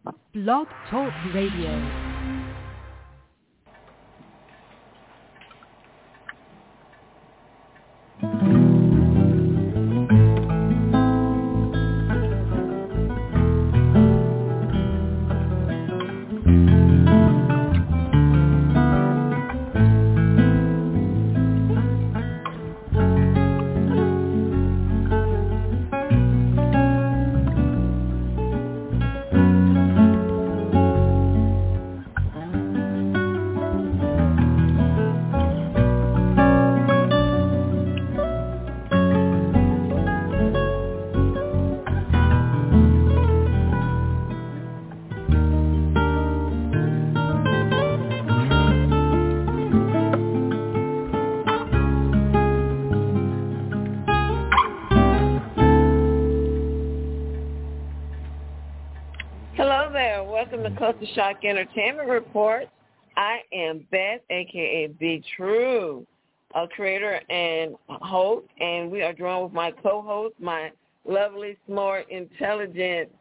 Blog Talk Radio. Culture Shock Entertainment Report. I am Beth, a.k.a. Be True, a creator and host, and we are joined with my co-host, my lovely, smart, intelligent,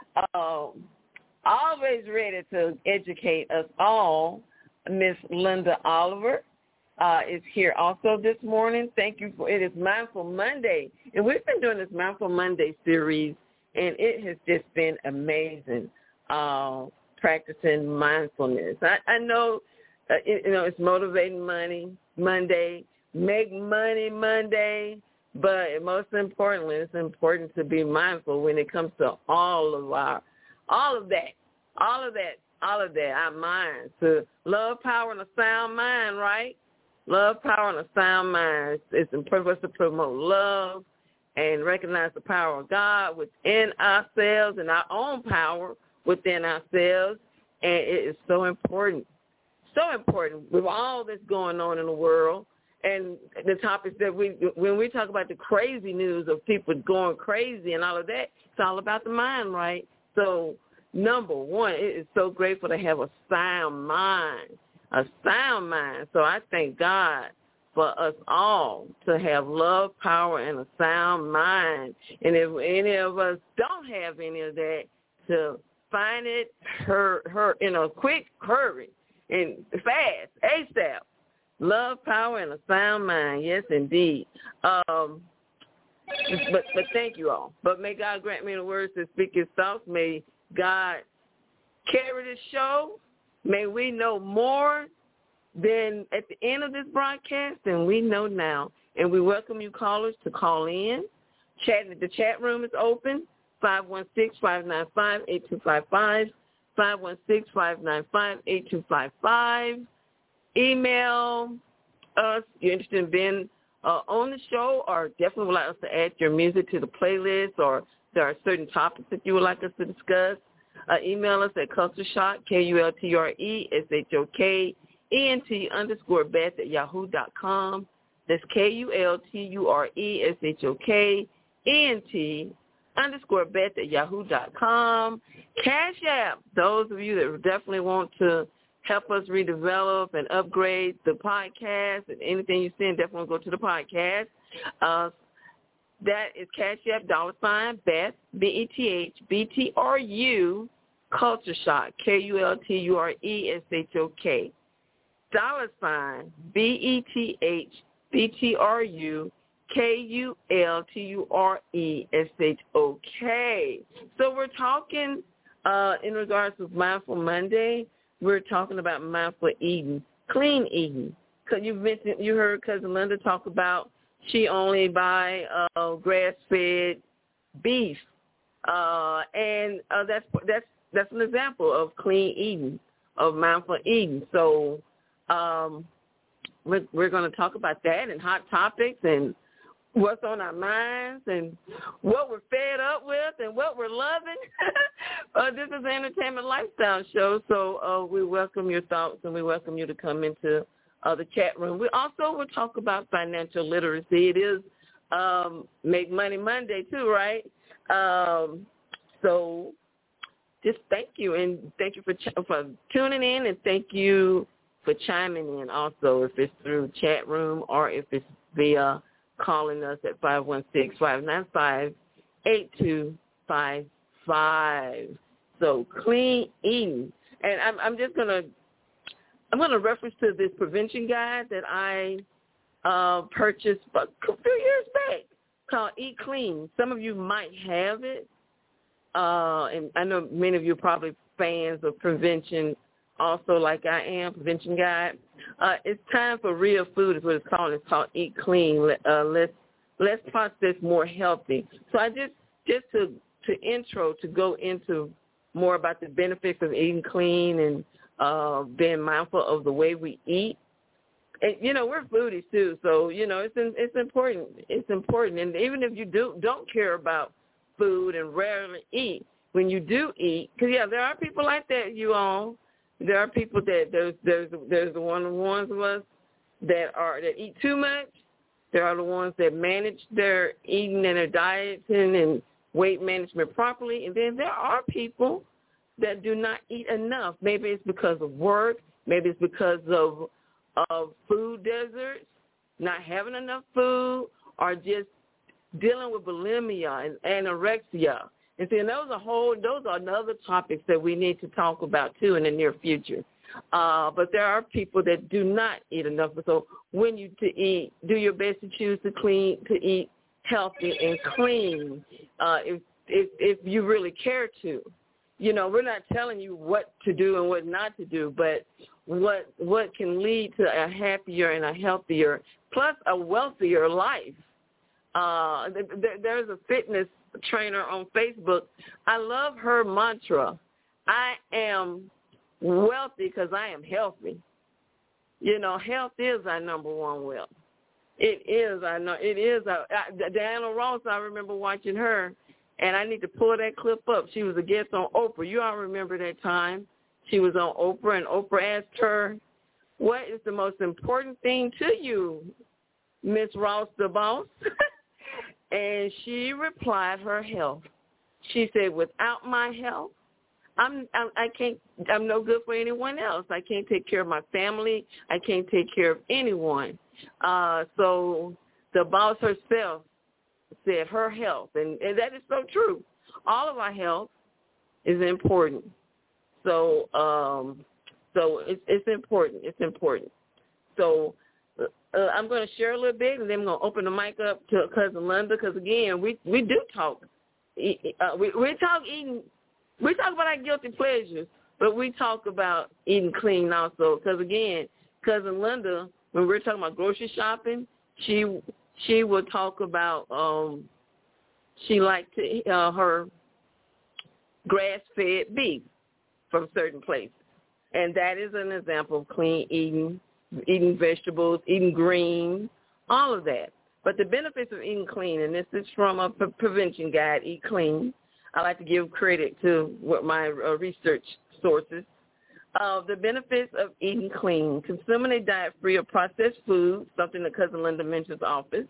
always ready to educate us all, Miss Linda Oliver is here also this morning. Thank you for it. Is Mindful Monday, and we've been doing this Mindful Monday series, and it has just been amazing. Practicing mindfulness. I know, it's Motivating Monday, Make Money Monday, but most importantly, it's important to be mindful when it comes to all of that, our minds, to love, power, and a sound mind, right? Love, power, and a sound mind. It's important for us to promote love and recognize the power of God within ourselves and our own power within ourselves, and it is so important with all that's going on in the world. And the topics that when we talk about the crazy news of people going crazy and all of that, it's all about the mind, right? So, number one, it is so grateful to have a sound mind. So I thank God for us all to have love, power, and a sound mind. And if any of us don't have any of that, to find it in a quick hurry and fast, ASAP. Love, power, and a sound mind. Yes, indeed. But thank you all. But may God grant me the words to speak His thoughts. May God carry this show. May we know more than at the end of this broadcast than we know now. And we welcome you callers to call in. The chat room is open. 516-595-8255, 516-595-8255. Email us. You're interested in being on the show, or definitely would like us to add your music to the playlist, or there are certain topics that you would like us to discuss. Email us at cultureshock, KULTRESHOKENT_Beth@yahoo.com. That's KULTURESHOKENT_Beth@yahoo.com. Cash App, those of you that definitely want to help us redevelop and upgrade the podcast and anything you send, definitely go to the podcast. That is Cash App, $Beth, BETH, Culture Shock, KULTURESHOK, $BETH, KULTURESHOK. So we're talking in regards to Mindful Monday. We're talking about mindful eating, clean eating. Cause you heard Cousin Linda talk about she only buy grass-fed beef, and that's an example of clean eating, of mindful eating. So we're going to talk about that and hot topics and what's on our minds and what we're fed up with and what we're loving. This is an entertainment lifestyle show, so we welcome your thoughts and we welcome you to come into the chat room. We also will talk about financial literacy. It is Make Money Monday too, right? So just thank you, and thank you for tuning in, and thank you for chiming in also, if it's through chat room or if it's via calling us at 516-595-8255. So clean eating. And I'm going to reference to this prevention guide that I purchased a few years back called Eat Clean. Some of you might have it. And I know many of you are probably fans of prevention also like I am, prevention guide. It's time for real food is what it's called. It's called Eat Clean. Less processed, more healthy. So I just to go into more about the benefits of eating clean and being mindful of the way we eat. And, we're foodies too, so, it's important. It's important. And even if you don't care about food and rarely eat, when you do eat, because, there are people like that, you all. There are people that there's the ones of us that eat too much. There are the ones that manage their eating and their dieting and weight management properly. And then there are people that do not eat enough. Maybe it's because of work. Maybe it's because of food deserts, not having enough food, or just dealing with bulimia and anorexia. And see, those are another topics that we need to talk about too in the near future. But there are people that do not eat enough. So when you eat, do your best to choose to eat healthy and clean. If you really care to, we're not telling you what to do and what not to do, but what can lead to a happier and a healthier, plus a wealthier life. There's a fitness trainer on Facebook. I love her mantra. I am wealthy because I am healthy. Health is our number one wealth. It is. I know it is. Diana Ross, I remember watching her, and I need to pull that clip up. She was a guest on Oprah. You all remember that time. She was on Oprah, and Oprah asked her, what is the most important thing to you, Miss Ross the boss? And she replied, her health. She said, without my health, I'm no good for anyone else. I can't take care of my family. I can't take care of anyone. So the boss herself said her health, and that is so true. All of our health is important. So it's important. It's important. So I'm going to share a little bit, and then I'm going to open the mic up to Cousin Linda, because, again, we do talk. We talk eating. We talk about our guilty pleasures, but we talk about eating clean also. Because, again, Cousin Linda, when we're talking about grocery shopping, she will talk about she liked her grass-fed beef from certain places. And that is an example of clean eating vegetables, eating greens, all of that. But the benefits of eating clean, and this is from a prevention guide, Eat Clean. I like to give credit to what my research sources. The benefits of eating clean: consuming a diet free of processed foods, something that Cousin Linda mentions often,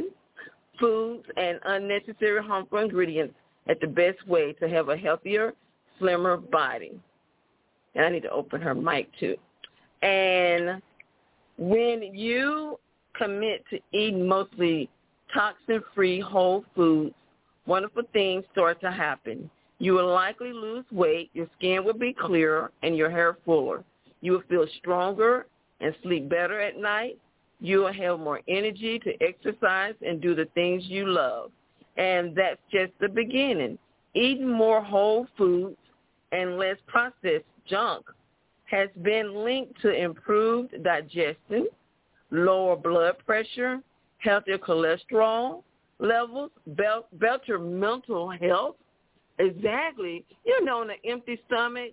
foods and unnecessary harmful ingredients at the best way to have a healthier, slimmer body. And I need to open her mic too. And when you commit to eating mostly toxin-free whole foods, wonderful things start to happen. You will likely lose weight, your skin will be clearer, and your hair fuller. You will feel stronger and sleep better at night. You will have more energy to exercise and do the things you love. And that's just the beginning. Eating more whole foods and less processed junk has been linked to improved digestion, lower blood pressure, healthier cholesterol levels, better mental health. Exactly. On an empty stomach,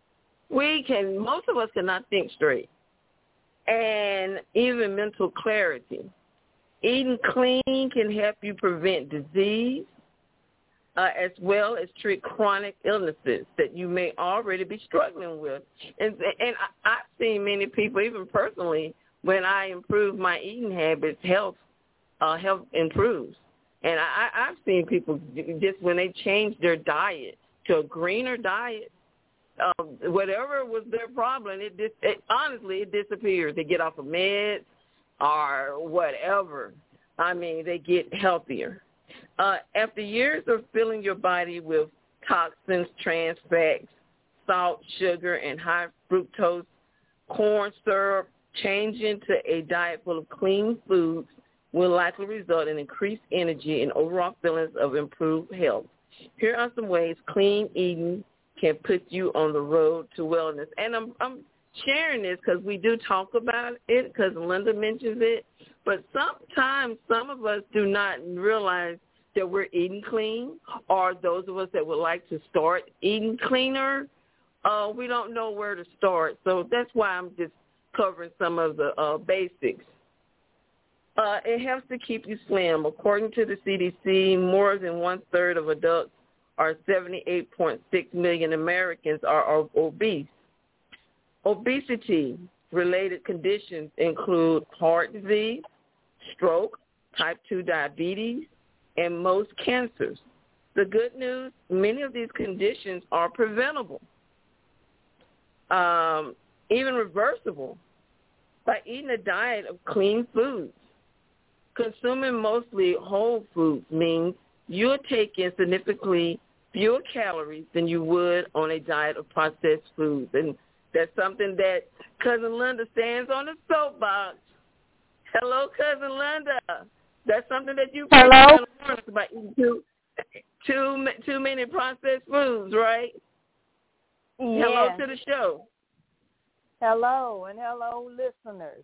most of us cannot think straight. And even mental clarity. Eating clean can help you prevent disease, as well as treat chronic illnesses that you may already be struggling with. And I've seen many people, even personally, when I improve my eating habits, health improves. And I've seen people just when they change their diet to a greener diet, whatever was their problem, honestly, it disappears. They get off of meds or whatever. I mean, they get healthier. After years of filling your body with toxins, trans fats, salt, sugar, and high fructose corn syrup. Changing to a diet full of clean foods will likely result in increased energy and overall feelings of improved health. Here are some ways clean eating can put you on the road to wellness. And I'm sharing this because we do talk about it because Linda mentions it. But sometimes some of us do not realize that we're eating clean, or those of us that would like to start eating cleaner, we don't know where to start. So that's why I'm just covering some of the basics. It helps to keep you slim. According to the CDC, more than one-third of adults, or 78.6 million Americans, are obese. Obesity-related conditions include heart disease, stroke, type 2 diabetes, and most cancers. The good news, many of these conditions are preventable, even reversible, by eating a diet of clean foods. Consuming mostly whole foods means you'll take in significantly fewer calories than you would on a diet of processed foods. And that's something that Cousin Linda stands on the soapbox. Hello, Cousin Linda. That's something that you Hello? about eating too many processed foods, right? Yes. Hello to the show. Hello, and hello, listeners.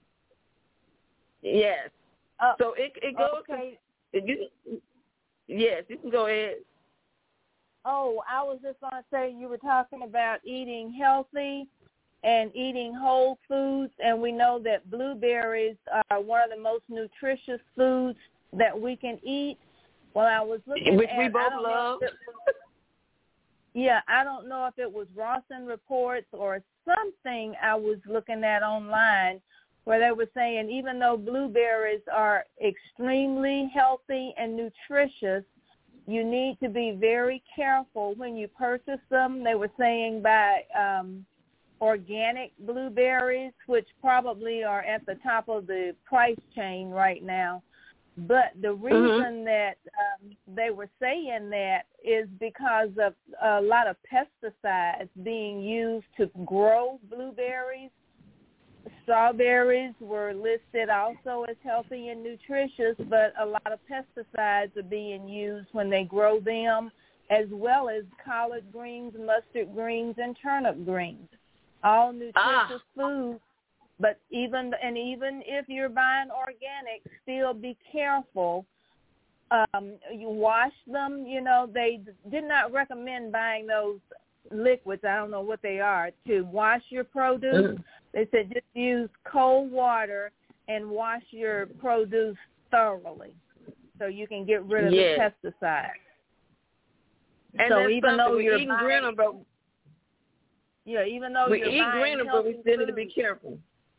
Yes. So it goes. Okay. Yes, you can go ahead. Oh, I was just going to say you were talking about eating healthy and eating whole foods, and we know that blueberries are one of the most nutritious foods that we can eat. Well, I was looking which at, we both love. Yeah, I don't know if it was Rawson Reports or something I was looking at online where they were saying even though blueberries are extremely healthy and nutritious, you need to be very careful when you purchase them. They were saying by organic blueberries, which probably are at the top of the price chain right now. But the reason that they were saying that is because of a lot of pesticides being used to grow blueberries. Strawberries were listed also as healthy and nutritious, but a lot of pesticides are being used when they grow them, as well as collard greens, mustard greens, and turnip greens. All nutritious foods. But even if you're buying organic, still be careful. You wash them. You know, they did not recommend buying those liquids. I don't know what they are to wash your produce. They said just use cold water and wash your produce thoroughly, so you can get rid of the pesticides. And so even though we're eating greener, but even though we eat greener, but we still need to be careful.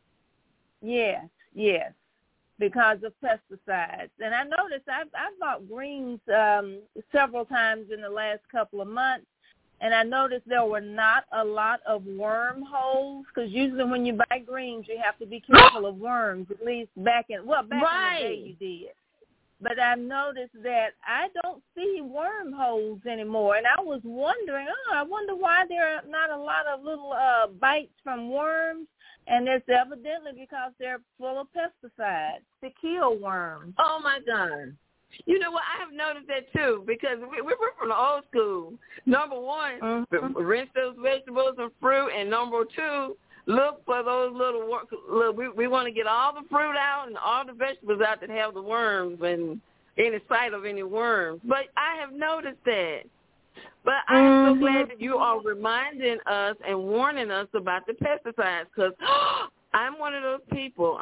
Yes, because of pesticides. And I noticed I've bought greens several times in the last couple of months, and I noticed there were not a lot of wormholes, because usually when you buy greens, you have to be careful of worms, at least back in the day you did. But I've noticed that I don't see wormholes anymore, and I was wondering, I wonder why there are not a lot of little bites from worms. And it's evidently because they're full of pesticides to kill worms. Oh, my God. You know what? I have noticed that, too, because we're from the old school. Number one, rinse those vegetables and fruit. And number two, look for those little we want to get all the fruit out and all the vegetables out that have the worms and any sight of any worms. But I have noticed that. But I'm so glad that you are reminding us and warning us about the pesticides, because I'm one of those people.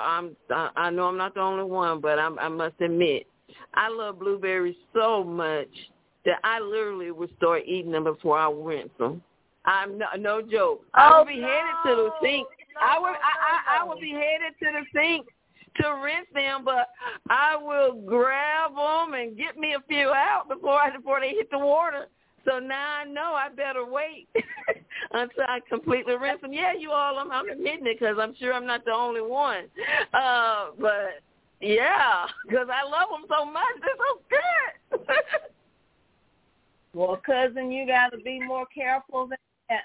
I know I'm not the only one, but I must admit, I love blueberries so much that I literally would start eating them before I rinse them. I'm no joke. I would be headed to the sink. I would be headed to the sink to rinse them, but I will grab them and get me a few out before they hit the water. So now I know I better wait until I completely rinse them. Yeah, you all, I'm admitting it because I'm sure I'm not the only one. But, yeah, because I love them so much. They're so good. Well, cousin, you got to be more careful than that.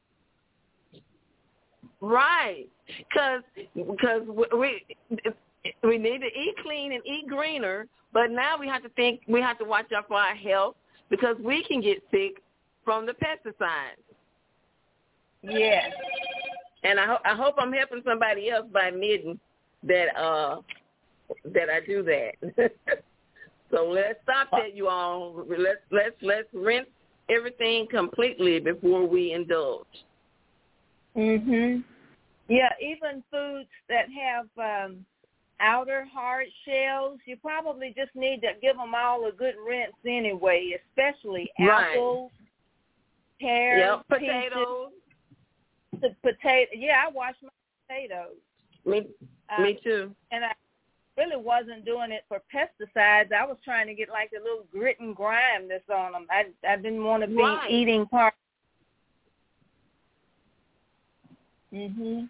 Right, because we need to eat clean and eat greener, but now we have to watch out for our health because we can get sick from the pesticides. Yes. And I hope I'm helping somebody else by admitting that I do that. So let's stop that, you all. Let's rinse everything completely before we indulge. Mhm. Yeah, even foods that have outer hard shells, you probably just need to give them all a good rinse anyway, especially apples, pears, potatoes. Yeah, I wash my potatoes. Me too. And I really wasn't doing it for pesticides. I was trying to get like a little grit and grime that's on them. I didn't want to be eating part. Mhm.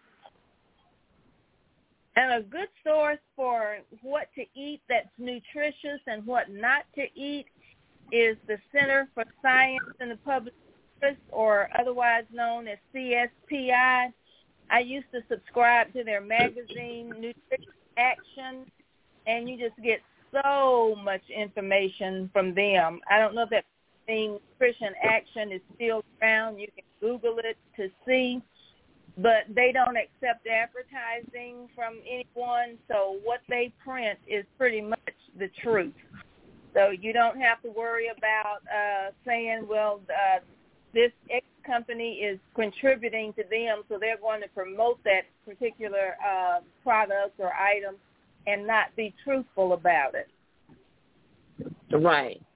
And a good source for what to eat that's nutritious and what not to eat is the Center for Science in the Public Interest, or otherwise known as CSPI. I used to subscribe to their magazine, Nutrition Action, and you just get so much information from them. I don't know if that thing, Nutrition Action, is still around. You can Google it to see. But they don't accept advertising from anyone, so what they print is pretty much the truth. So you don't have to worry about saying, well, this X company is contributing to them, so they're going to promote that particular product or item and not be truthful about it. Right.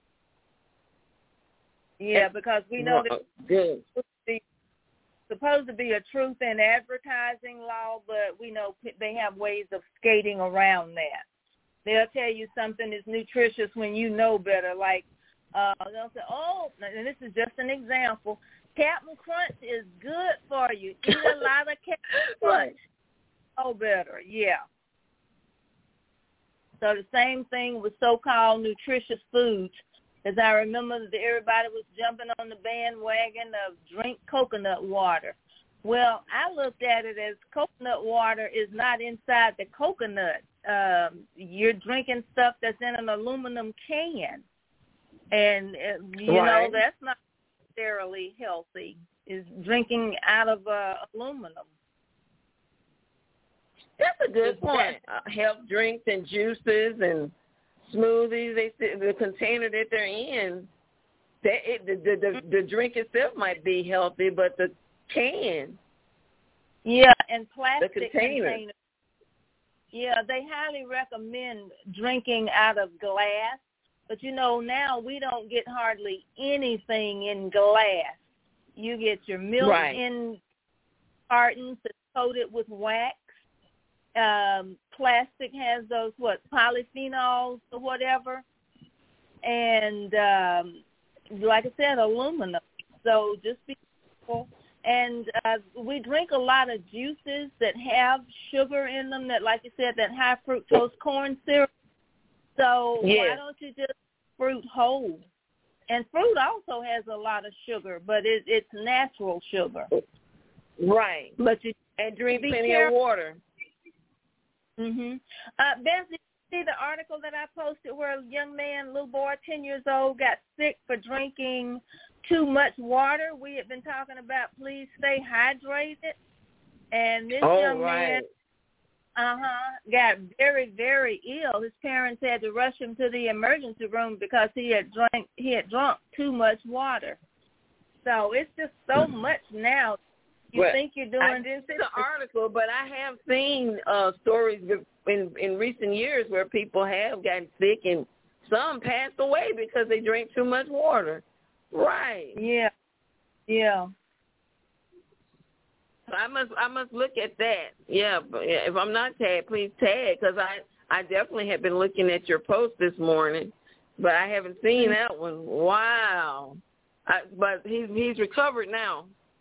Yeah, because we know that good. supposed to be a truth in advertising law, but we know they have ways of skating around that. They'll tell you something is nutritious when you know better. Like they'll say, "Oh," and this is just an example. Captain Crunch is good for you. Eat a lot of Captain Crunch. Oh, better, yeah. So the same thing with so-called nutritious foods. As I remember that everybody was jumping on the bandwagon of drink coconut water. Well, I looked at it as coconut water is not inside the coconut. You're drinking stuff that's in an aluminum can. And, you know, that's not necessarily healthy, is drinking out of aluminum. That's a good point. Health drinks and juices and smoothies, the container that they're in, the drink itself might be healthy, but the can. Yeah, and plastic containers. Yeah, they highly recommend drinking out of glass, but you know, now we don't get hardly anything in glass. You get your milk in cartons that's coated with wax. Plastic has those, polyphenols or whatever. And like I said, aluminum. So just be careful. And we drink a lot of juices that have sugar in them, that, like you said, that high fructose corn syrup. So why don't you just fruit whole? And fruit also has a lot of sugar, but it's natural sugar. Right. But you drink plenty of water. Mhm. Beth, did you see the article that I posted where a young man, little boy, 10 years old, got sick for drinking too much water? We had been talking about please stay hydrated, and this young man, got very, very ill. His parents had to rush him to the emergency room because he had drunk too much water. So it's just so much now. You think you're doing? I didn't see the article, but I have seen stories in recent years where people have gotten sick and some passed away because they drank too much water. Right. Yeah. Yeah. I must look at that. Yeah, but if I'm not tagged, please tag, because I definitely have been looking at your post this morning, but I haven't seen that one. Wow. But he's recovered now.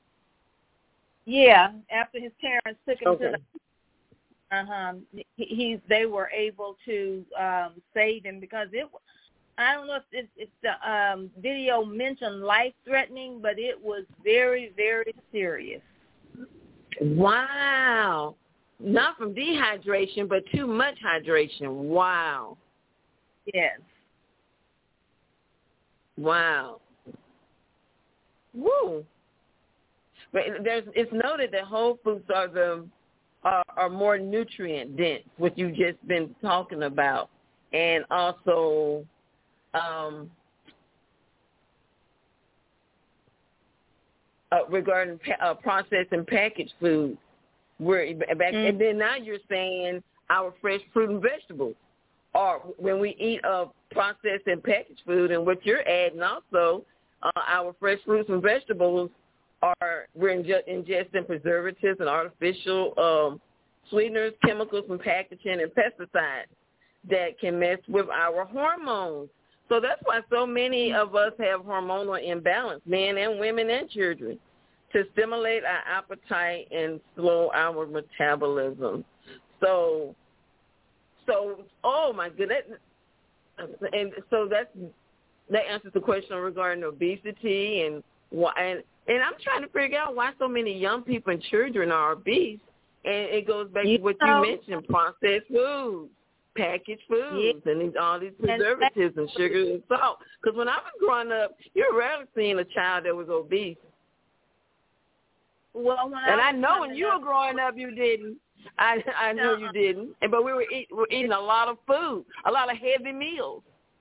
Yeah, after his parents took him to the they were able to save him because I don't know if the video mentioned life-threatening, but it was very, very serious. Wow. Not from dehydration, but too much hydration. Wow. Yes. Wow. Woo. But it's noted that whole foods are more nutrient dense, what you've just been talking about, and also regarding processed and packaged food. And then now you're saying our fresh fruit and vegetables, or when we eat processed and packaged food, and what you're adding also, our fresh fruits and vegetables we're ingesting preservatives and artificial sweeteners, chemicals, and packaging and pesticides that can mess with our hormones. So that's why so many of us have hormonal imbalance, men and women and children, to stimulate our appetite and slow our metabolism. So oh my goodness, and so that answers the question regarding obesity and why. And I'm trying to figure out why so many young people and children are obese. And it goes back to what you mentioned: processed foods, packaged foods, and all these preservatives and sugar and salt. Because when I was growing up, you're rarely seeing a child that was obese. Well, I know when you were growing up, you didn't. I know you didn't. But we were eating a lot of food, a lot of heavy meals.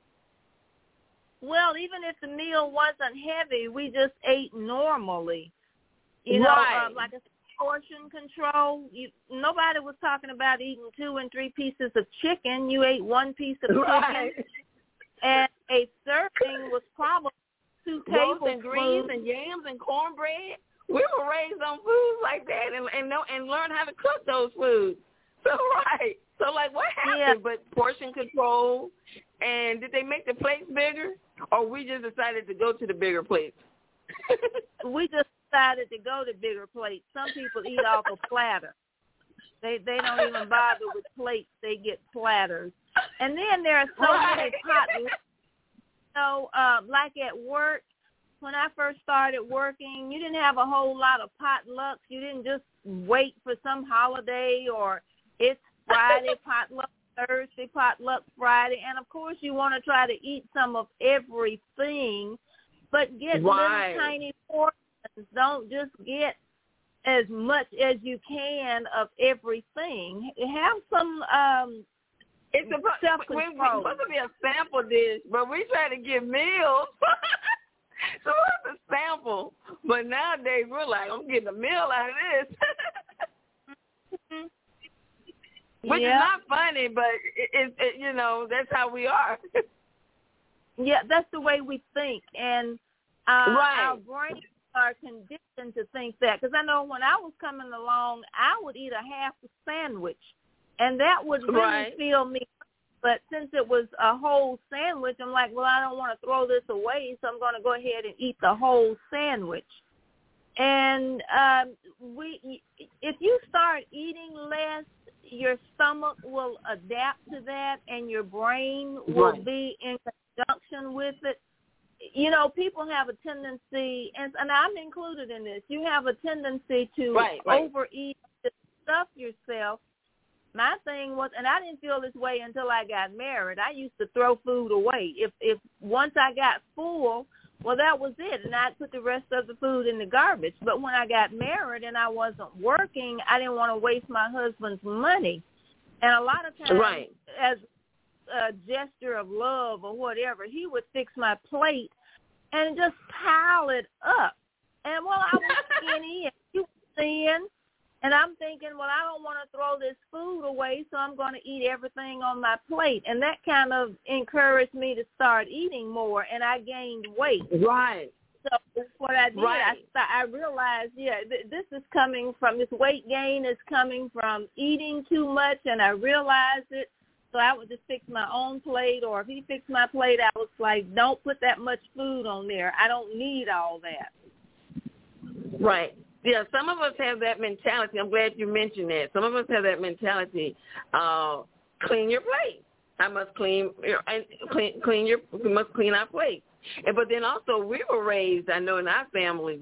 Well, even if the meal wasn't heavy, we just ate normally. You know, like a portion control. Nobody was talking about eating 2 and 3 pieces of chicken. You ate 1 piece of chicken, and a serving was probably 2 tablespoons. Roast and greens and yams and cornbread. We were raised on foods like that and learn how to cook those foods. So like what happened? Yeah. But portion control, and did they make the plates bigger, or we just decided to go to the bigger plates? We just decided to go to bigger plates. Some people eat off a platter. They don't even bother with plates. They get platters. And then there are so many potlucks. So like at work, when I first started working, you didn't have a whole lot of potlucks. You didn't just wait for some holiday or it's Friday potluck, Thursday potluck, Friday. And, of course, you want to try to eat some of everything, but get little tiny portions. Don't just get as much as you can of everything. Have some it's supposed to be a sample dish, but we try to get meals. So it's a sample. But nowadays we're like, I'm getting a meal out of this. Which is not funny, but it that's how we are. Yeah, that's the way we think. And our brains are conditioned to think that. Because I know when I was coming along, I would eat a half a sandwich, and that would really fill me. But since it was a whole sandwich, I'm like, well, I don't want to throw this away, so I'm going to go ahead and eat the whole sandwich. And if you start eating less, your stomach will adapt to that, and your brain will be in conjunction with it. You know, people have a tendency, and I'm included in this, you have a tendency to overeat, to stuff yourself. My thing was, and I didn't feel this way until I got married, I used to throw food away. If once I got full, well, that was it, and I'd put the rest of the food in the garbage. But when I got married and I wasn't working, I didn't want to waste my husband's money. And a lot of times, as a gesture of love or whatever, he would fix my plate and just pile it up. And, well, I was skinny and he was thin. And I'm thinking, well, I don't want to throw this food away, so I'm going to eat everything on my plate. And that kind of encouraged me to start eating more, and I gained weight. Right. So what I did, I realized, this is coming from, this weight gain is coming from eating too much, and I realized it. So I would just fix my own plate, or if he fixed my plate, I was like, don't put that much food on there. I don't need all that. Right. Yeah, some of us have that mentality. I'm glad you mentioned that. Some of us have that mentality. Clean your plate. I must clean we must clean our plates. But then also we were raised, I know in our family,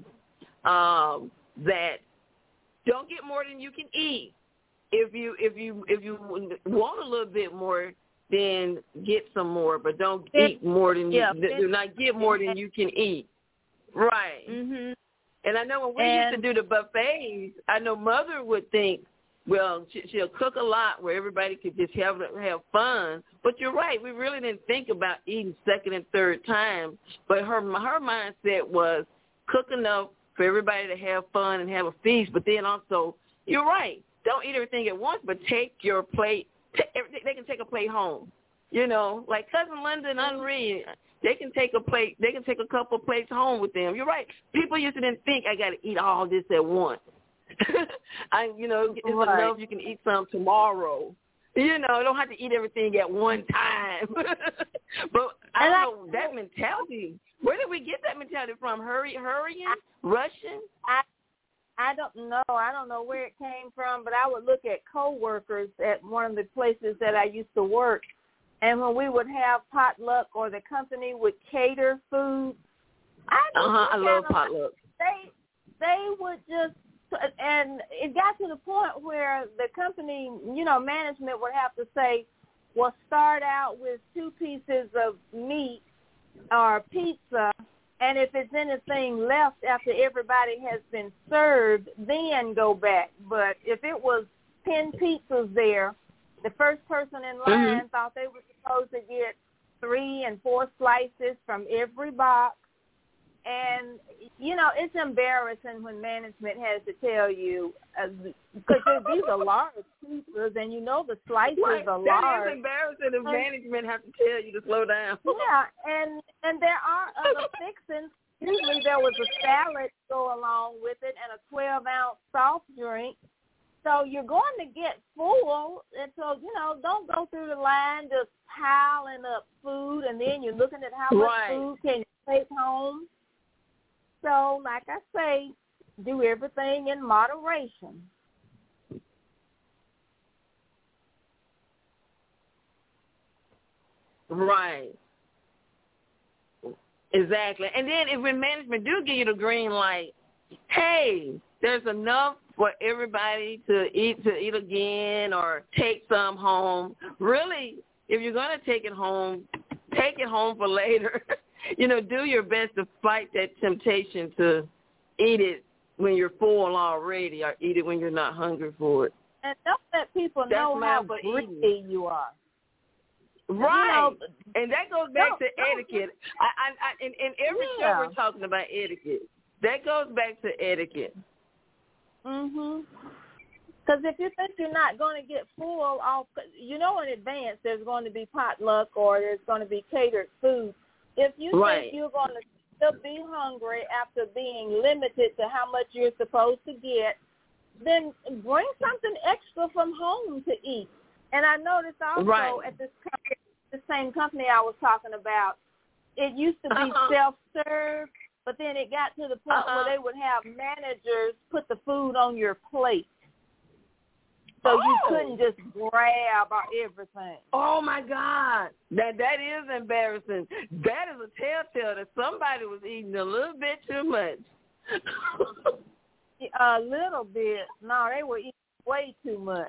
that don't get more than you can eat. If you want a little bit more, then get some more, but don't eat more than do not get more than you can eat. Right. Mhm. And I know when we used to do the buffets, I know Mother would think, well, she'll cook a lot where everybody could just have fun. But you're right, we really didn't think about eating second and third time. But her mindset was cook enough for everybody to have fun and have a feast. But then also, you're right, don't eat everything at once, but take your plate. They can take a plate home. You know, like Cousin Linda and Henri, they can take a plate. They can take a couple of plates home with them. You're right. People used to didn't think I got to eat all this at once. It's enough you can eat some tomorrow. You know, don't have to eat everything at one time. But I don't know that mentality. Where did we get that mentality from? Hurrying? Russian? I don't know. I don't know where it came from, but I would look at coworkers at one of the places that I used to work, and when we would have potluck or the company would cater food, I love potluck. They would just, and it got to the point where the company, management would have to say, well, start out with 2 pieces of meat or pizza, and if it's anything left after everybody has been served, then go back. But if it was 10 pizzas there, the first person in line thought they were supposed to get 3 and 4 slices from every box. And, it's embarrassing when management has to tell you, because these are large pizzas, and the slices are large. That is embarrassing if management has to tell you to slow down. Yeah, and there are other fixings. Usually there was a salad to go along with it and a 12-ounce soft drink. So you're going to get full, and so, don't go through the line just piling up food, and then you're looking at how much food can you take home. So, like I say, do everything in moderation. Right. Exactly. And then when management do give you the green light, hey, there's enough for everybody to eat again or take some home. Really, if you're going to take it home for later. Do your best to fight that temptation to eat it when you're full already or eat it when you're not hungry for it. And don't let people know how greedy you are. Right. And that goes back to etiquette. In every show we're talking about etiquette. That goes back to etiquette. Mhm. Because if you think you're not going to get full off, in advance there's going to be potluck or there's going to be catered food. If you think you're going to still be hungry after being limited to how much you're supposed to get, then bring something extra from home to eat. And I noticed also at this company, the same company I was talking about, it used to be self-serve, but then it got to the point where they would have managers put the food on your plate. So you couldn't just grab everything. Oh, my God. That is embarrassing. That is a telltale that somebody was eating a little bit too much. A little bit. No, they were eating way too much.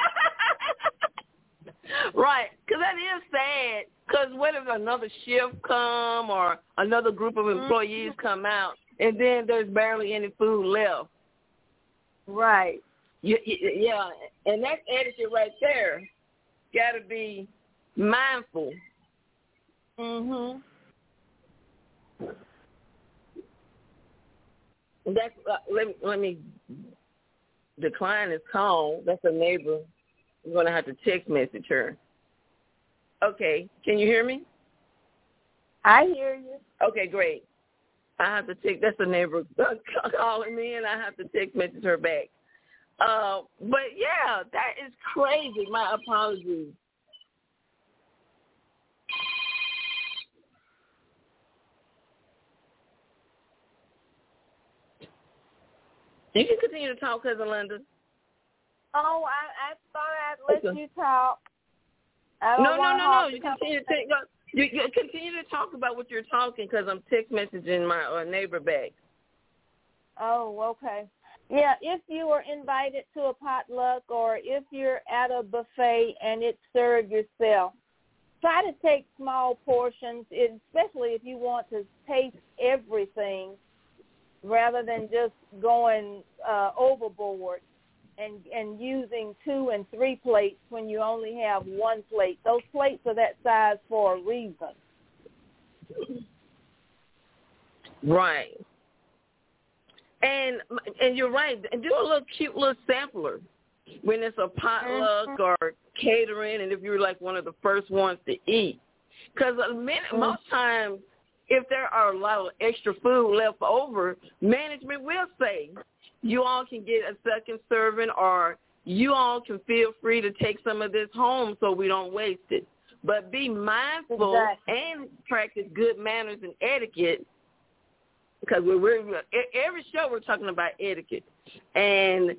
Right, because that is sad. Because what if another shift come or another group of employees come out, and then there's barely any food left? Right. Yeah, and that etiquette right there got to be mindful. Mhm. That's let me decline this call. That's a neighbor. I'm going to have to text message her. Okay, can you hear me? I hear you. Okay, great. I have to text. That's a neighbor calling me, and I have to text message her back. But yeah, that is crazy. My apologies. You can continue to talk, Cousin Linda. Oh, I thought I'd let you talk. No. You continue you continue to talk about what you're talking because I'm text messaging my neighbor back. Oh, okay. Yeah, if you are invited to a potluck or if you're at a buffet and it's served yourself, try to take small portions, especially if you want to taste everything rather than just going overboard and using 2 and 3 plates when you only have 1 plate. Those plates are that size for a reason. Right. And you're right. And do a cute little sampler when it's a potluck or catering, and if you're like one of the first ones to eat. Because most times, if there are a lot of extra food left over, management will say, you all can get a second serving, or you all can feel free to take some of this home so we don't waste it. But be mindful and practice good manners and etiquette, because every show we're talking about etiquette. And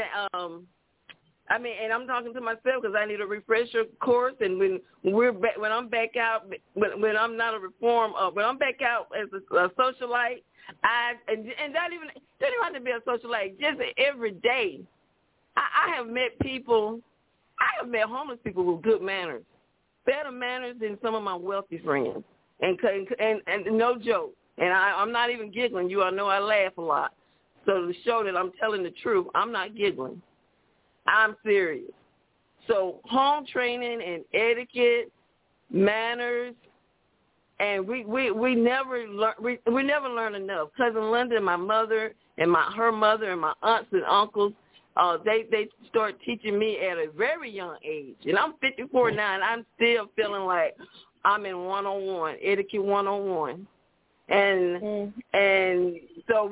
and I'm talking to myself because I need a refresher course. And when I'm back out, when I'm not a reform, when I'm back out as a socialite, and don't even have to be a socialite. Just every day, I have met people. I have met homeless people with good manners, better manners than some of my wealthy friends. And no joke. And I'm not even giggling. You all know I laugh a lot. So to show that I'm telling the truth, I'm not giggling. I'm serious. So home training and etiquette, manners, and we never learn enough. Cousin Linda and my mother and her mother and my aunts and uncles, they start teaching me at a very young age. And I'm 54 now, and I'm still feeling like I'm in 101, etiquette 101. And so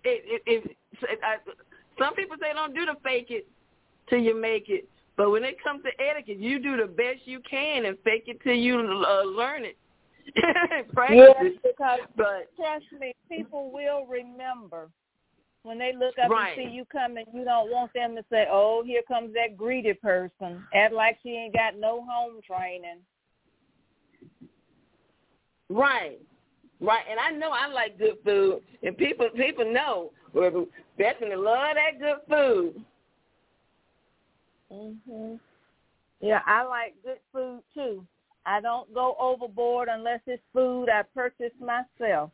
some people say don't do the fake it till you make it, but when it comes to etiquette, you do the best you can and fake it till you learn it. Practice it. Because trust me, people will remember when they look up and see you coming. You don't want them to say, "Oh, here comes that greedy person," act like she ain't got no home training. Right. And I know I like good food, and people know Bethany love that good food. Mhm. Yeah, I like good food too. I don't go overboard unless it's food I purchase myself.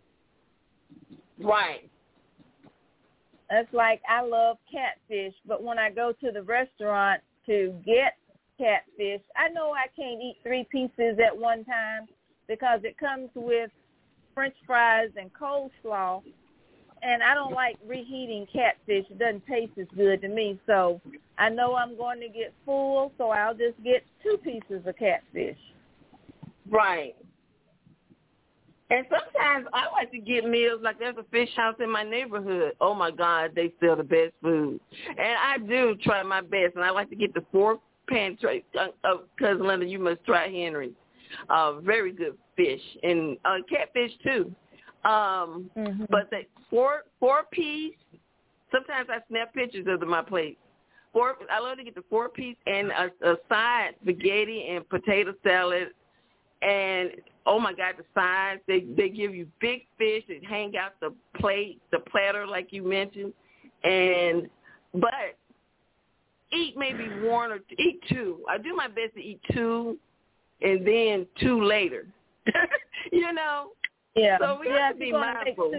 Right. That's like I love catfish, but when I go to the restaurant to get catfish, I know I can't eat 3 pieces at one time because it comes with French fries and coleslaw, and I don't like reheating catfish. It doesn't taste as good to me, so I know I'm going to get full, so I'll just get 2 pieces of catfish. Right. And sometimes I like to get meals, like there's a fish house in my neighborhood. Oh, my God, they sell the best food. And I do try my best, and I like to get the 4-pan tray. Cousin Linda, you must try Henry's. Very good fish, and catfish too. But the 4-piece, sometimes I snap pictures of my plate. I love to get the 4-piece and a side spaghetti and potato salad. And, oh, my God, the sides, they give you big fish that hang out the plate, the platter like you mentioned. But eat maybe 1 or eat 2. I do my best to eat 2 and then 2 later. You know? Yeah. So we have to be mindful.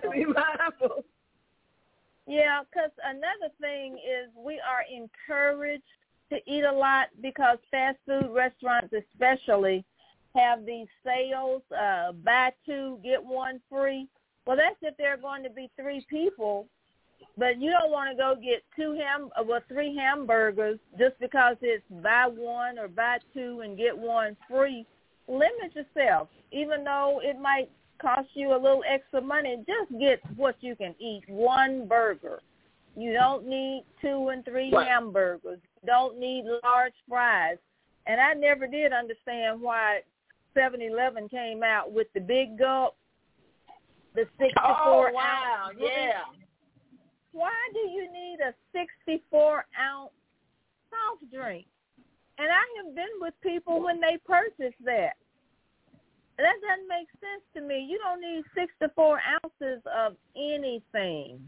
Yeah, because another thing is we are encouraged to eat a lot because fast food restaurants especially have these sales, buy 2, get 1 free. Well, that's if there are going to be 3 people, but you don't want to go get 3 hamburgers just because it's buy 1 or buy 2 and get 1 free. Limit yourself, even though it might cost you a little extra money. Just get what you can eat, 1 burger. You don't need 2 and 3 hamburgers. You don't need large fries. And I never did understand why 7-Eleven came out with the big gulp, the 64 ounce. Yeah. Why do you need a 64-ounce soft drink? And I have been with people when they purchase that. That doesn't make sense to me. You don't need 64 ounces of anything.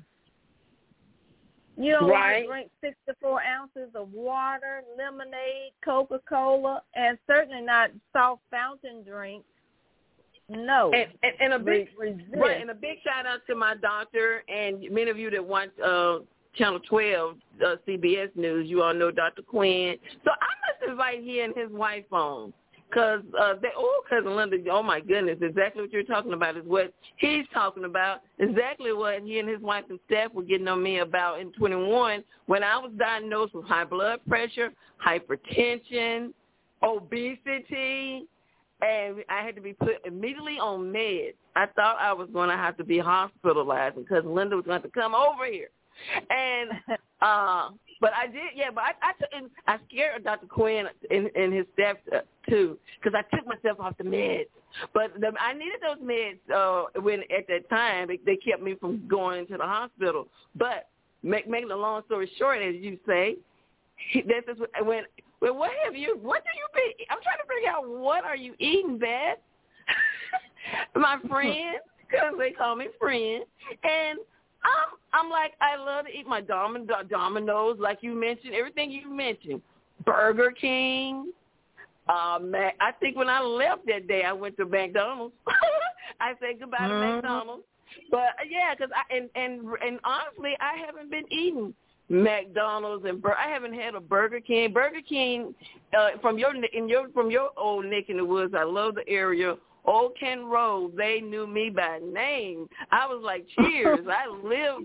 You don't want to drink 64 ounces of water, lemonade, Coca-Cola, and certainly not soft fountain drinks. No. And a big right, and a big shout out to my doctor and many of you that watch Channel 12 CBS News. You all know Dr. Quinn. So I must invite he and his wife on. Because Cousin Linda, oh, my goodness, exactly what you're talking about is what he's talking about, exactly what he and his wife and staff were getting on me about in 21 when I was diagnosed with high blood pressure, hypertension, obesity, and I had to be put immediately on meds. I thought I was going to have to be hospitalized because Linda was going to come over here. And but I did, yeah. But I scared Dr. Quinn and his staff too, because I took myself off the meds. But I needed those meds when at that time they kept me from going into the hospital. But making a long story short, as you say, this is when. Well, what do you be? I'm trying to figure out what are you eating, Beth? My friend, because they call me friend, and I'm like, I love to eat my Domino's, like you mentioned, everything you mentioned. Burger King. I think when I left that day, I went to McDonald's. I said goodbye to McDonald's. But yeah, because and honestly, I haven't been eating McDonald's and I haven't had a Burger King. Burger King from your old neck in the woods. I love the area. Old Ken Road, they knew me by name. I was like, cheers. I lived.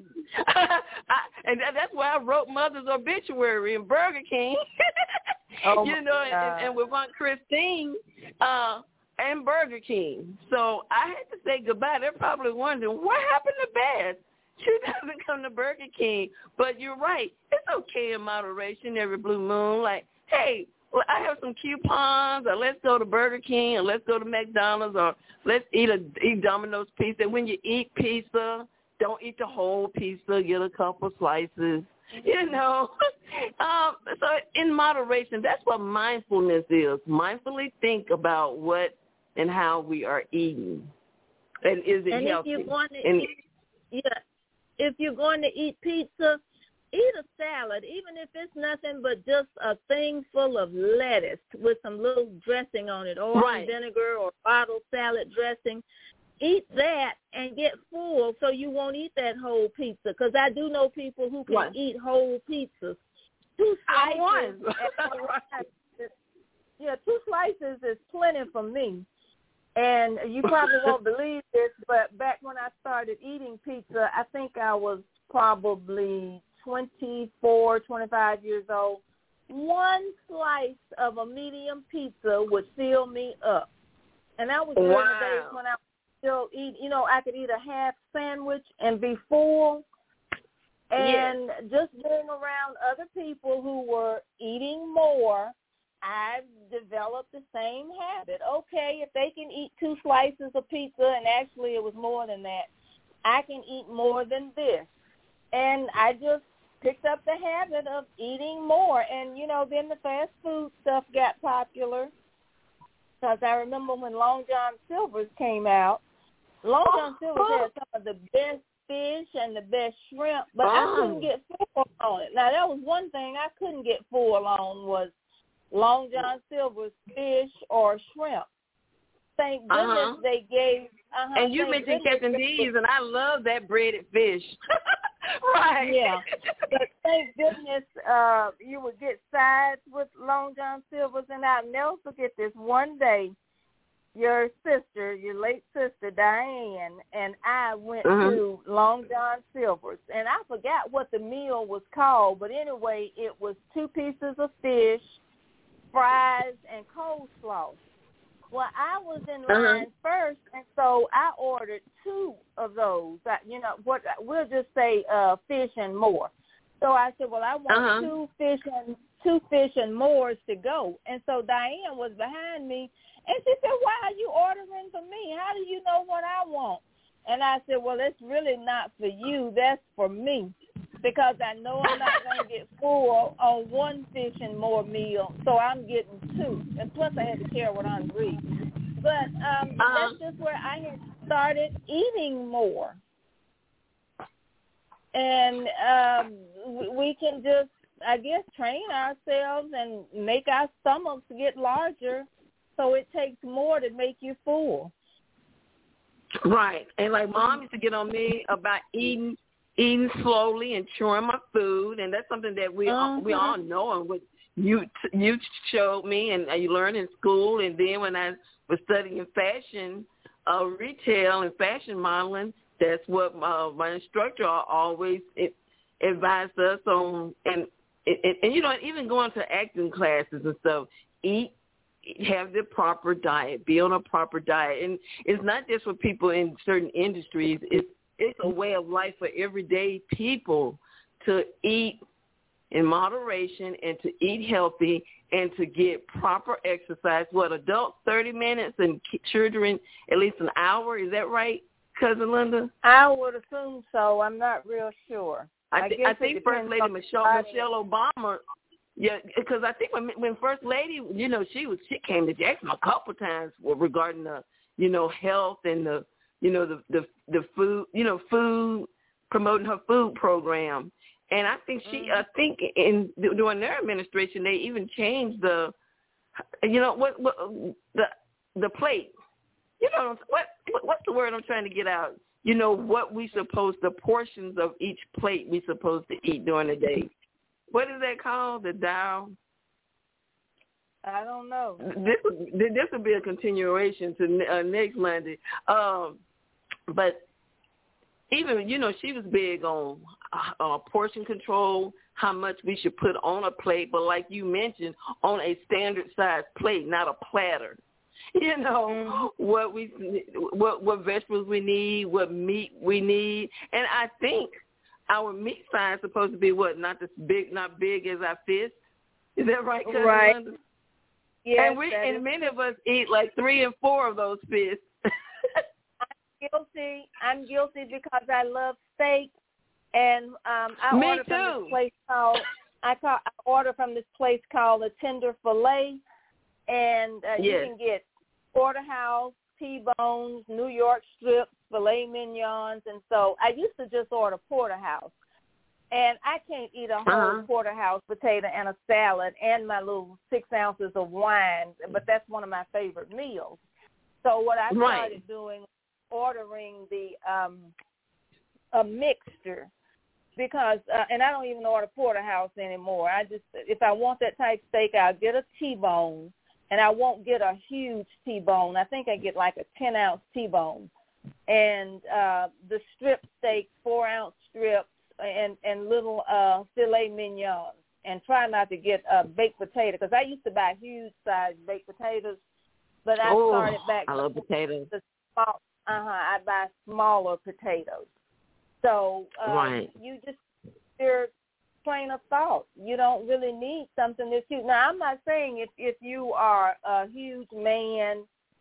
And that's why I wrote Mother's obituary in Burger King. You know, and with Aunt Christine and Burger King. So I had to say goodbye. They're probably wondering, what happened to Beth? She doesn't come to Burger King. But you're right. It's okay in moderation every blue moon. Like, hey, well, I have some coupons, or let's go to Burger King, or let's go to McDonald's, or let's eat Domino's pizza. When you eat pizza, don't eat the whole pizza. Get a couple slices, you know. So in moderation, that's what mindfulness is. Mindfully think about what and how we are eating. And is it healthy? If you're going to eat pizza, eat a salad, even if it's nothing but just a thing full of lettuce with some little dressing on it, oil and vinegar or bottled salad dressing. Eat that and get full so you won't eat that whole pizza, because I do know people who can eat whole pizzas. 2 slices. Yeah, 2 slices is plenty for me. And you probably won't believe this, but back when I started eating pizza, I think I was probably 24, 25 years old. 1 slice of a medium pizza would fill me up. And that was during the days when I was still eat, you know, I could eat a half sandwich and be full. And just being around other people who were eating more, I've developed the same habit. Okay, if they can eat 2 slices of pizza, and actually it was more than that, I can eat more than this. And I just picked up the habit of eating more. And, you know, then the fast food stuff got popular. Because I remember when Long John Silver's came out, Long John Silver's had some of the best fish and the best shrimp, but I couldn't get full on it. Now, that was one thing I couldn't get full on was Long John Silver's fish or shrimp. Thank goodness they gave. And you mentioned Captain D's, and I love that breaded fish. Right. Yeah. But thank goodness you would get sides with Long John Silver's, and I'll never forget this. One day, your sister, your late sister, Diane, and I went to Long John Silver's, and I forgot what the meal was called, but anyway, it was 2 pieces of fish, fries, and coleslaw. Well, I was in line first, and so I ordered 2 of those. You know, what we'll just say fish and more. So I said, well, I want 2 fish and mores to go. And so Diane was behind me, and she said, why are you ordering for me? How do you know what I want? And I said, well, it's really not for you. That's for me. because I know I'm not going to get full on one fish and more meal, so I'm getting two. And plus I had to carry what I'm breathing. But that's just where I had started eating more. And we can just, I guess, train ourselves and make our stomachs get larger, so it takes more to make you full. Right. And like Mom used to get on me about eating slowly and chewing my food, and that's something that we all know, and what you showed me and you learned in school. And then when I was studying fashion, retail and fashion modeling, that's what my instructor always advised us on. And you know, even going to acting classes and stuff, have the proper diet, be on a proper diet. And it's not just for people in certain industries. It's a way of life for everyday people to eat in moderation and to eat healthy and to get proper exercise. What, adults 30 minutes and children at least an hour? Is that right, Cousin Linda? I would assume so. I'm not real sure. I think First Lady Michelle Obama. Yeah, because I think when First Lady, you know, she came to Jackson a couple times regarding the, you know, health and the, you know, the food, you know, food, promoting her food program. And I think during their administration they even changed the, you know, what the plate. You know, what's the word I'm trying to get out? You know, the portions of each plate we supposed to eat during the day. What is that called? The dial? I don't know. This will be a continuation to next Monday. But even, you know, she was big on portion control, how much we should put on a plate, but like you mentioned, on a standard size plate, not a platter. You know, what vegetables we need, what meat we need. And I think our meat size is supposed to be what? Not big as our fist. Is that right, Cousin Right. Linda? Yes, and many of us eat like 3 and 4 of those fists. I'm guilty because I love steak, and I order from this place called the Tender Filet, and you can get porterhouse, T-bones, New York strips, filet mignons, and so I used to just order porterhouse. And I can't eat a whole porterhouse potato and a salad and my little 6 ounces of wine, but that's one of my favorite meals. So what I started doing, ordering a mixture, because and I don't even order porterhouse anymore. If I want that type steak, I'll get a T-bone, and I won't get a huge T-bone. I think I get like a 10-ounce T-bone, and the strip steak, 4-ounce strips, and little filet mignons, and try not to get a baked potato, because I used to buy huge-sized baked potatoes, but I started back. I love potatoes. I buy smaller potatoes. So your train of thought. You don't really need something that's huge. Now, I'm not saying if you are a huge man,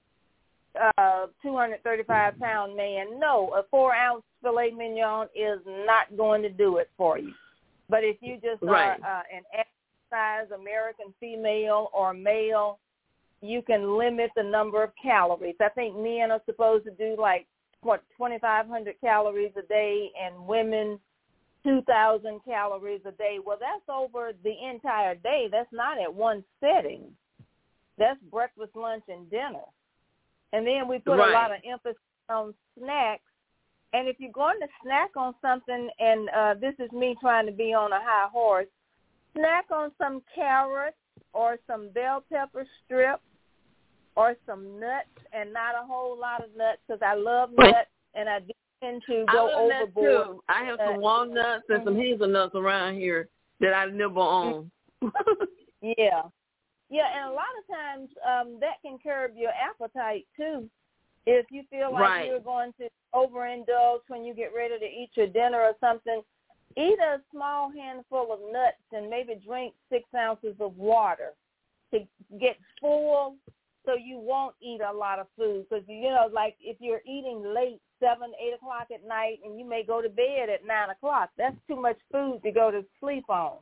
235-pound man, no, a 4-ounce filet mignon is not going to do it for you. But if you just are an exercise American female or male, you can limit the number of calories. I think men are supposed to do 2,500 calories a day, and women 2,000 calories a day. Well, that's over the entire day. That's not at one sitting. That's breakfast, lunch, and dinner. And then we put a lot of emphasis on snacks. And if you're going to snack on something, and this is me trying to be on a high horse, snack on some carrots or some bell pepper strips or some nuts, and not a whole lot of nuts, because I love nuts, and I do tend to go overboard. Too. I have some walnuts and some hazelnuts around here that I nibble on. Yeah, and a lot of times that can curb your appetite, too. If you feel like you're going to overindulge when you get ready to eat your dinner or something, eat a small handful of nuts and maybe drink 6 ounces of water to get full, so you won't eat a lot of food. Because, like if you're eating late 7, 8 o'clock at night, and you may go to bed at 9 o'clock. That's too much food to go to sleep on.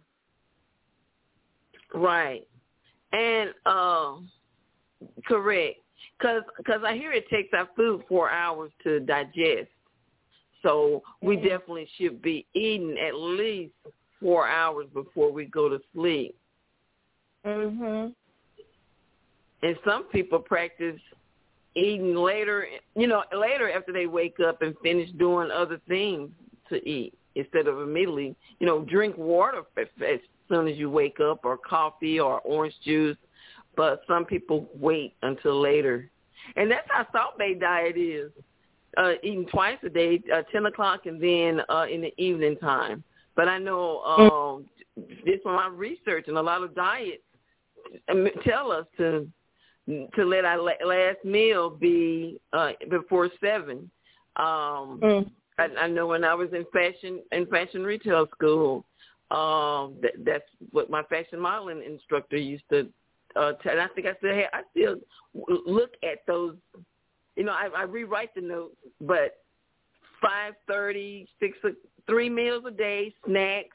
Right. And correct. Because I hear it takes our food 4 hours to digest. So we definitely should be eating at least 4 hours before we go to sleep. Mhm. And some people practice eating later, later after they wake up and finish doing other things to eat instead of immediately, drink water as soon as you wake up, or coffee or orange juice. But some people wait until later. And that's how Salt Bae diet is, eating twice a day, 10 o'clock and then in the evening time. But I know just from my research, and a lot of diets tell us to let our last meal be before 7. I know when I was in fashion retail school, that's what my fashion modeling instructor used to tell. And I think I still look at those. I rewrite the notes, but 5:30, 6, 3 meals a day, snacks.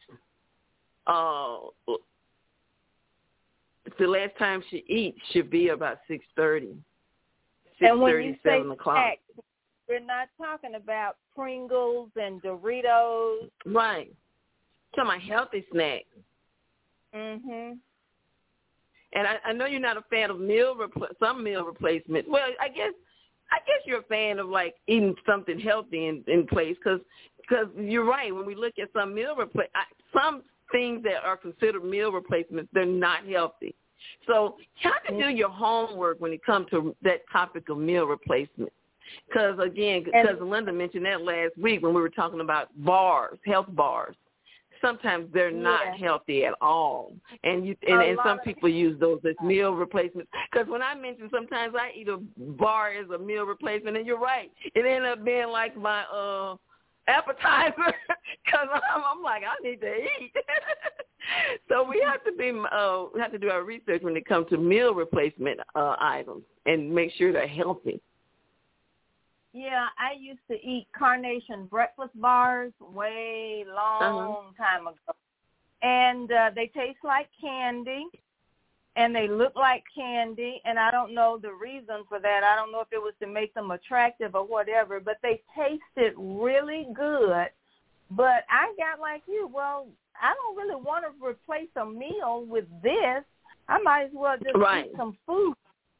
The last time she eats should be about 6:30. And when you say 7 o'clock. Snacks, we're not talking about Pringles and Doritos. Right. Talking about healthy snacks. Mhm. And I know you're not a fan of some meal replacements. Well, I guess you're a fan of like eating something healthy in place, because you're right. When we look at some some things that are considered meal replacements, they're not healthy. So you have to do your homework when it comes to that topic of meal replacement. Because Linda mentioned that last week when we were talking about bars, health bars. Sometimes they're not healthy at all, and some people use those as meal replacements. Because when I mentioned sometimes I eat a bar as a meal replacement, and you're right, it ended up being like my appetizer, because I'm like, I need to eat. So we have to do our research when it comes to meal replacement items and make sure they're healthy. Yeah, I used to eat Carnation breakfast bars way long time ago. And they taste like candy, and they look like candy, and I don't know the reason for that. I don't know if it was to make them attractive or whatever, but they tasted really good. But I got like you, well, I don't really want to replace a meal with this. I might as well just eat some food.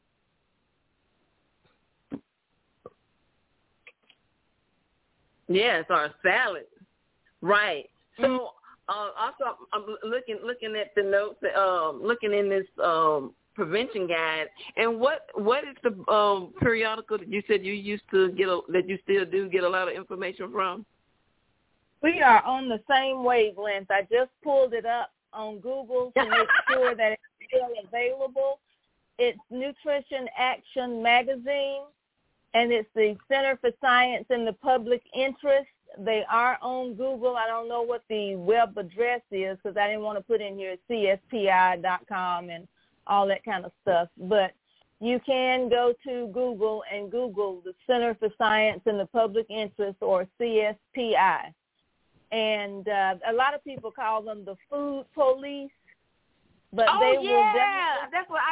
Yes, or a salad. Right. So also I'm looking at the notes, looking in this prevention guide. And what is the periodical that you said you used to get that you still do get a lot of information from? We are on the same wavelength. I just pulled it up on Google to make sure that it's still available. It's Nutrition Action Magazine. And it's the Center for Science in the Public Interest. They are on Google. I don't know what the web address is because I didn't want to put in here CSPI.com and all that kind of stuff. But you can go to Google and Google the Center for Science in the Public Interest, or CSPI. And a lot of people call them the food police. But they will definitely... That's what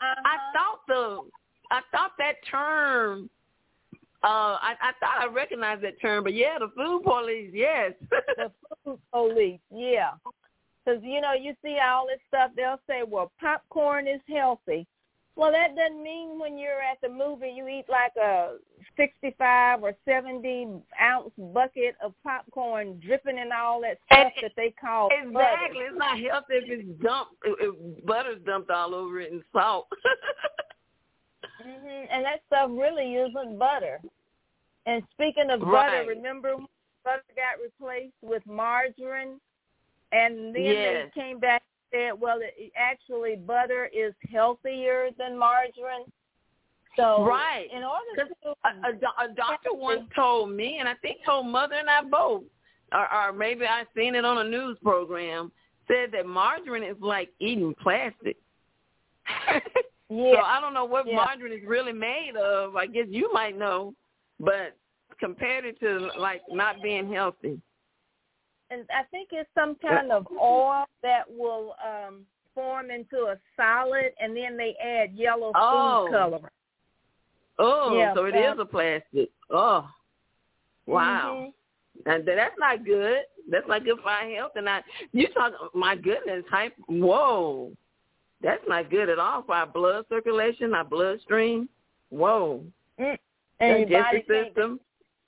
I thought that term. I thought I recognized that term, but the food police, yes. The food police, yeah. Because, you see all this stuff, they'll say, well, popcorn is healthy. Well, that doesn't mean when you're at the movie you eat like a 65 or 70-ounce bucket of popcorn dripping in all that stuff that they call exactly. Butter. It's not healthy if it's dumped, if butter's dumped all over it and salt. And that stuff really isn't butter. And speaking of butter, remember when butter got replaced with margarine? And then they came back and said, well, actually butter is healthier than margarine. So in order to... A doctor once told me, and I think told Mother and I both, or maybe I seen it on a news program, said that margarine is like eating plastic. So I don't know what margarine is really made of. I guess you might know. But compared to like not being healthy? And I think it's some kind of oil that will form into a solid, and then they add yellow food coloring. Oh, yeah, so it is a plastic. Oh, wow. Mm-hmm. And that's not good. That's not good for our health. And you talk, my goodness, whoa. That's not good at all for our blood circulation, our bloodstream. Whoa. And digestive system.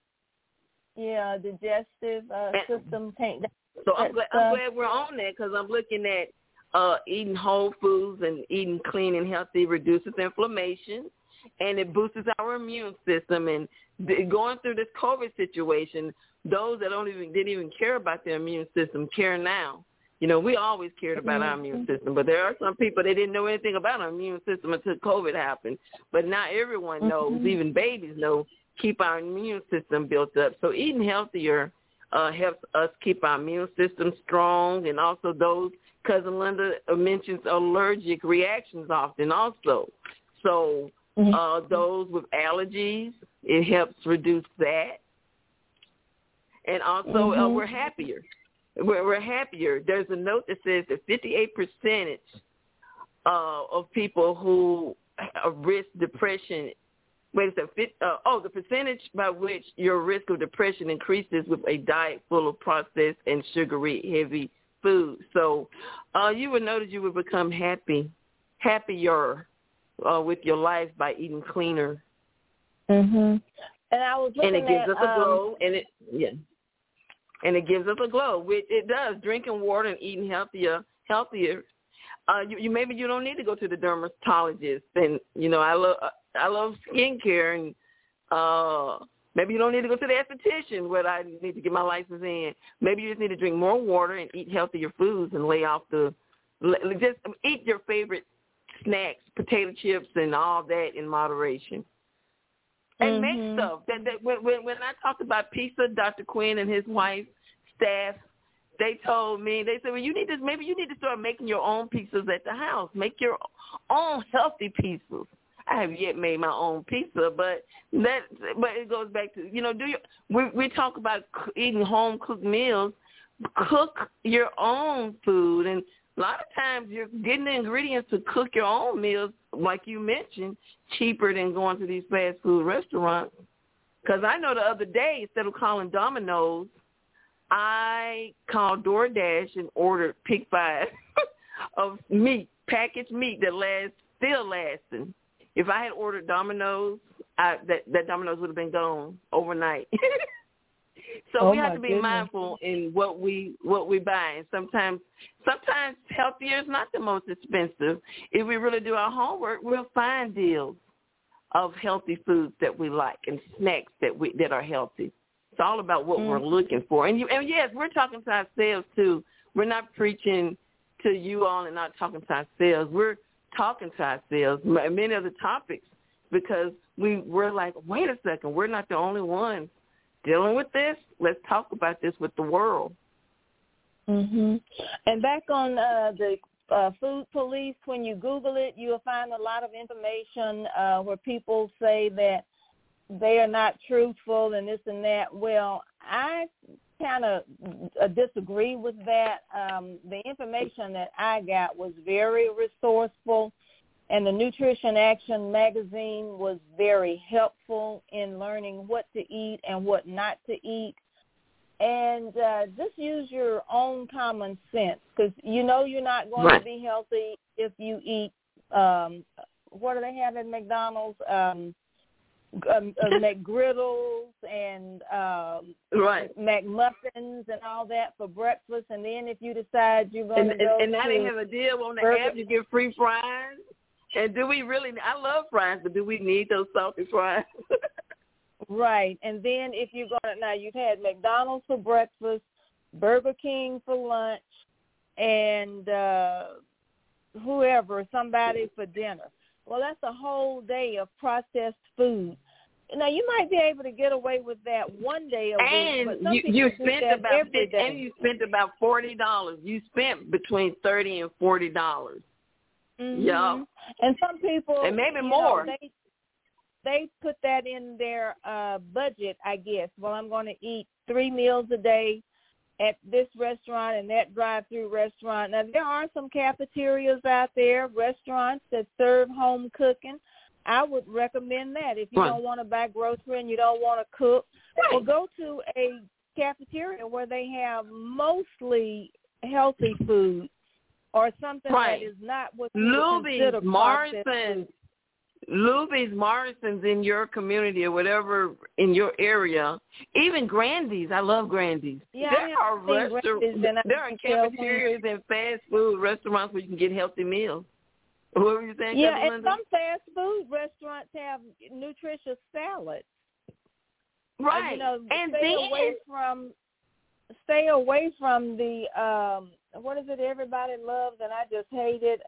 Digestive system can't. So I'm glad we're on that, because I'm looking at eating whole foods and eating clean and healthy reduces inflammation, and it boosts our immune system. And going through this COVID situation, those that didn't even care about their immune system care now. You know, we always cared about our immune system, but there are some people that didn't know anything about our immune system until COVID happened. But now everyone knows, even babies know, keep our immune system built up. So eating healthier helps us keep our immune system strong, and also those, Cousin Linda mentions allergic reactions often also. So those with allergies, it helps reduce that. And also we're happier. We're happier. There's a note that says that 58% of people who risk depression, the percentage by which your risk of depression increases with a diet full of processed and sugary heavy food. So you would notice you would become happier with your life by eating cleaner. And I was looking and it gives us a glow, and it gives us a glow. It does. Drinking water and eating healthier. Maybe you don't need to go to the dermatologist. And I love skincare, and maybe you don't need to go to the esthetician where I need to get my license in. Maybe you just need to drink more water and eat healthier foods and lay off just eat your favorite snacks, potato chips, and all that in moderation. And make stuff. When I talked about pizza, Dr. Quinn and his wife, staff, they told me, they said, well, maybe you need to start making your own pizzas at the house. Make your own healthy pizzas. I have yet made my own pizza, but it goes back to, we talk about eating home cooked meals. Cook your own food, and a lot of times you're getting the ingredients to cook your own meals, like you mentioned, cheaper than going to these fast food restaurants. Because I know the other day, instead of calling Domino's, I called DoorDash and ordered Pick 5 of meat, packaged meat that still lasting. If I had ordered Domino's, that Domino's would have been gone overnight. So we have to be mindful in what we buy. And sometimes healthier is not the most expensive. If we really do our homework, we'll find deals of healthy foods that we like and snacks that are healthy. It's all about what we're looking for. And yes, we're talking to ourselves too. We're not preaching to you all and not talking to ourselves. We're talking to ourselves, many of the topics, because we're like, wait a second, we're not the only ones dealing with this. Let's talk about this with the world. And back on the food police, when you Google it, you'll find a lot of information where people say that they are not truthful and this and that. Well, I kind of disagree with that. The information that I got was very resourceful, and the Nutrition Action magazine was very helpful in learning what to eat and what not to eat. And just use your own common sense, because you're not going to be healthy if you eat, what do they have at McDonald's? McGriddles and McMuffins and all that for breakfast. And then if you decide you're going to go and now they have a deal on the app, you get free fries. And do we really, I love fries, but do we need those salty fries? Right. And then if you're going to, now you've had McDonald's for breakfast, Burger King for lunch, and somebody for dinner. Well, that's a whole day of processed food. Now, you might be able to get away with that one day a week, but some people do that every day. And you spent about $40. You spent between $30 and $40. Yeah. And some people, and maybe more. they put that in their budget, I guess. Well, I'm going to eat 3 meals a day at this restaurant and that drive-through restaurant. Now, there are some cafeterias out there, restaurants that serve home cooking. I would recommend that. If you don't want to buy grocery and you don't want to cook, well, go to a cafeteria where they have mostly healthy food or something that is not what you would consider processed. Luby's, Morrison's in your community or whatever in your area. Even Grandy's. I love Grandy's. Yeah, there are cafeterias and fast food restaurants where you can get healthy meals. What were you saying? Yeah, and some fast food restaurants have nutritious salads. Right. And stay away from the what is it everybody loves and I just hate it,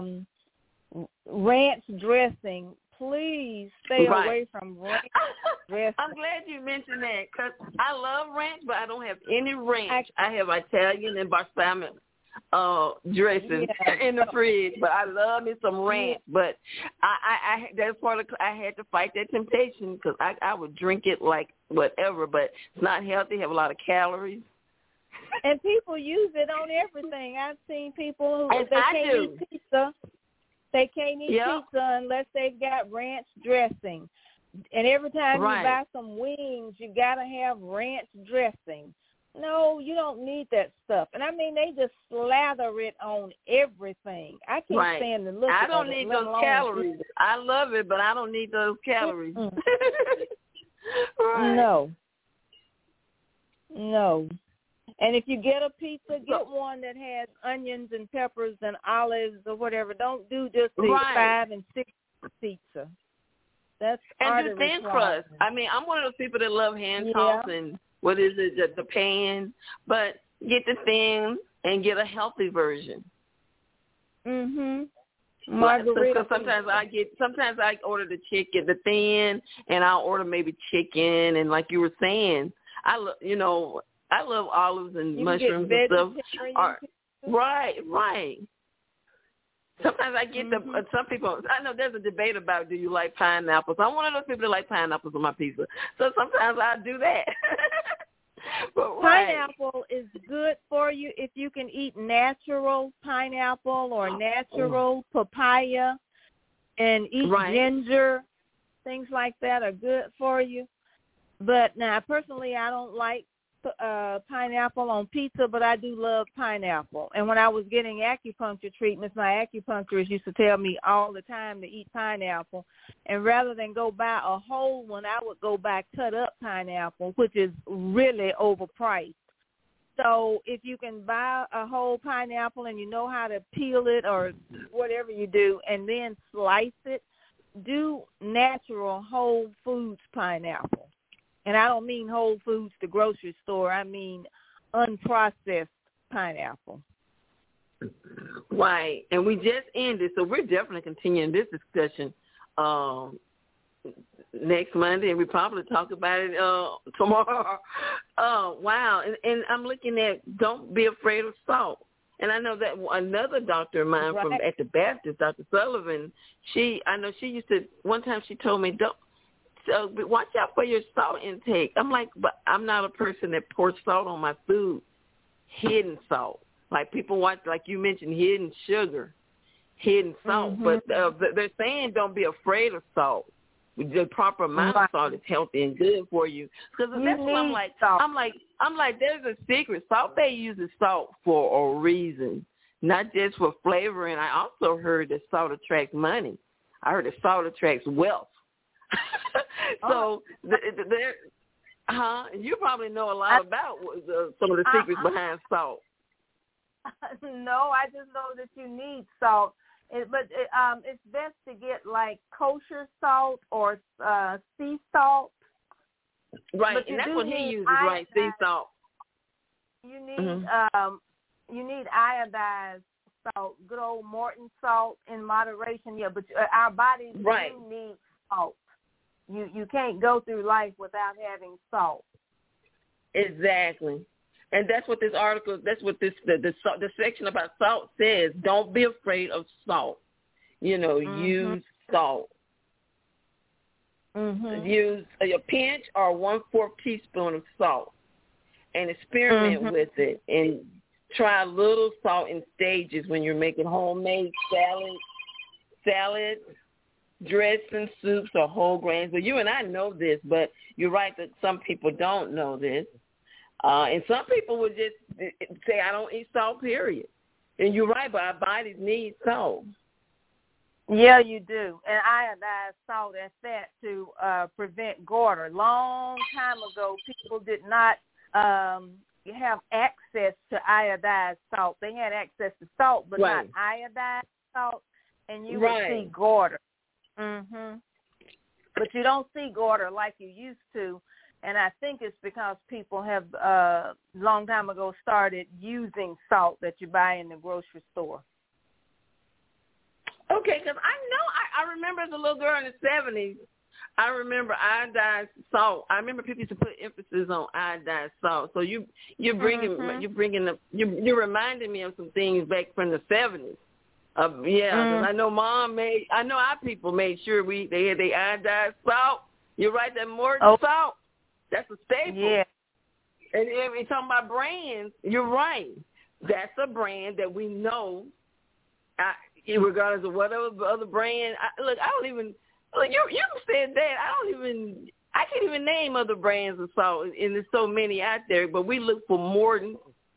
ranch dressing. Please stay away from ranch dressing. I'm glad you mentioned that because I love ranch, but I don't have any ranch. I have Italian and balsamic dressing in the fridge, but I love me some ranch. But I that's part of I had to fight that temptation because I would drink it like whatever, but it's not healthy. Have a lot of calories. And people use it on everything. I've seen people who can't eat pizza. They can't eat pizza unless they've got ranch dressing. And every time you buy some wings, you got to have ranch dressing. No, you don't need that stuff. And I mean, they just slather it on everything. I can't stand to look at it. I don't need those calories. I love it, but I don't need those calories. No. And if you get a pizza, get one that has onions and peppers and olives or whatever. Don't do just the 5 and 6 pizza. That's and do thin crust. I mean, I'm one of those people that love hand toss and what is it, the pan. But get the thin and get a healthy version. Margarita. Sometimes I order the chicken, the thin, and I'll order maybe chicken. And like you were saying, I love olives and mushrooms and stuff. Right. Sometimes I get some people, I know there's a debate about do you like pineapples. I'm one of those people that like pineapples on my pizza. So sometimes I do that. But pineapple is good for you if you can eat natural pineapple or natural papaya and eat ginger. Things like that are good for you. But now, personally, I don't like pineapple on pizza, but I do love pineapple. And when I was getting acupuncture treatments, my acupuncturist used to tell me all the time to eat pineapple. And rather than go buy a whole one, I would go buy cut up pineapple, which is really overpriced. So if you can buy a whole pineapple and you know how to peel it or whatever you do and then slice it, do natural Whole Foods pineapple. And I don't mean Whole Foods, the grocery store. I mean unprocessed pineapple. Right. And we just ended, so we're definitely continuing this discussion next Monday, and we probably talk about it tomorrow. Wow. And I'm looking at don't be afraid of salt. And I know that another doctor of mine from at the Baptist, Dr. Sullivan, I know she used to, one time she told me, so watch out for your salt intake. I'm like, but I'm not a person that pours salt on my food. Hidden salt. Like people watch, like you mentioned, hidden sugar, hidden salt. But they're saying don't be afraid of salt. The proper amount of salt is healthy and good for you. Because that's what I'm like. Salt. I'm like, there's a secret. Salt Bae uses salt for a reason, not just for flavoring. I also heard that salt attracts money. I heard that salt attracts wealth. So you probably know a lot about some of the secrets behind salt. No, I just know that you need salt, but it's best to get like kosher salt or sea salt. Right, and that's what he uses, right? Sea salt. You need you need iodized salt, good old Morton salt in moderation. Yeah, but our bodies do need salt. You can't go through life without having salt. Exactly. And that's what this article, that's what the section about salt says. Don't be afraid of salt. Use salt. use a pinch or 1/4 teaspoon of salt and experiment with it, and try a little salt in stages when you're making homemade salads, dressing, soups, or whole grains. Well, you and I know this, but you're right that some people don't know this. And some people would just say, I don't eat salt, period. And you're right, but our bodies need salt. Yeah, you do. And iodized salt at that to prevent goiter. Long time ago, people did not have access to iodized salt. They had access to salt, but not iodized salt, and you would see goiter. But you don't see goiter like you used to, and I think it's because people have long time ago started using salt that you buy in the grocery store. Okay, because I remember as a little girl in the 70s, I remember iodized salt. I remember people used to put emphasis on iodized salt. So you're reminding me of some things back from the 70s. Cause I know I know our people made sure they had their iodized salt. You're right, that Morton salt, that's a staple. Yeah. And if you're talking about brands, you're right. That's a brand that we know. Regardless of whatever other brand, you said that. I can't even name other brands of salt, and there's so many out there. But we look for Morton.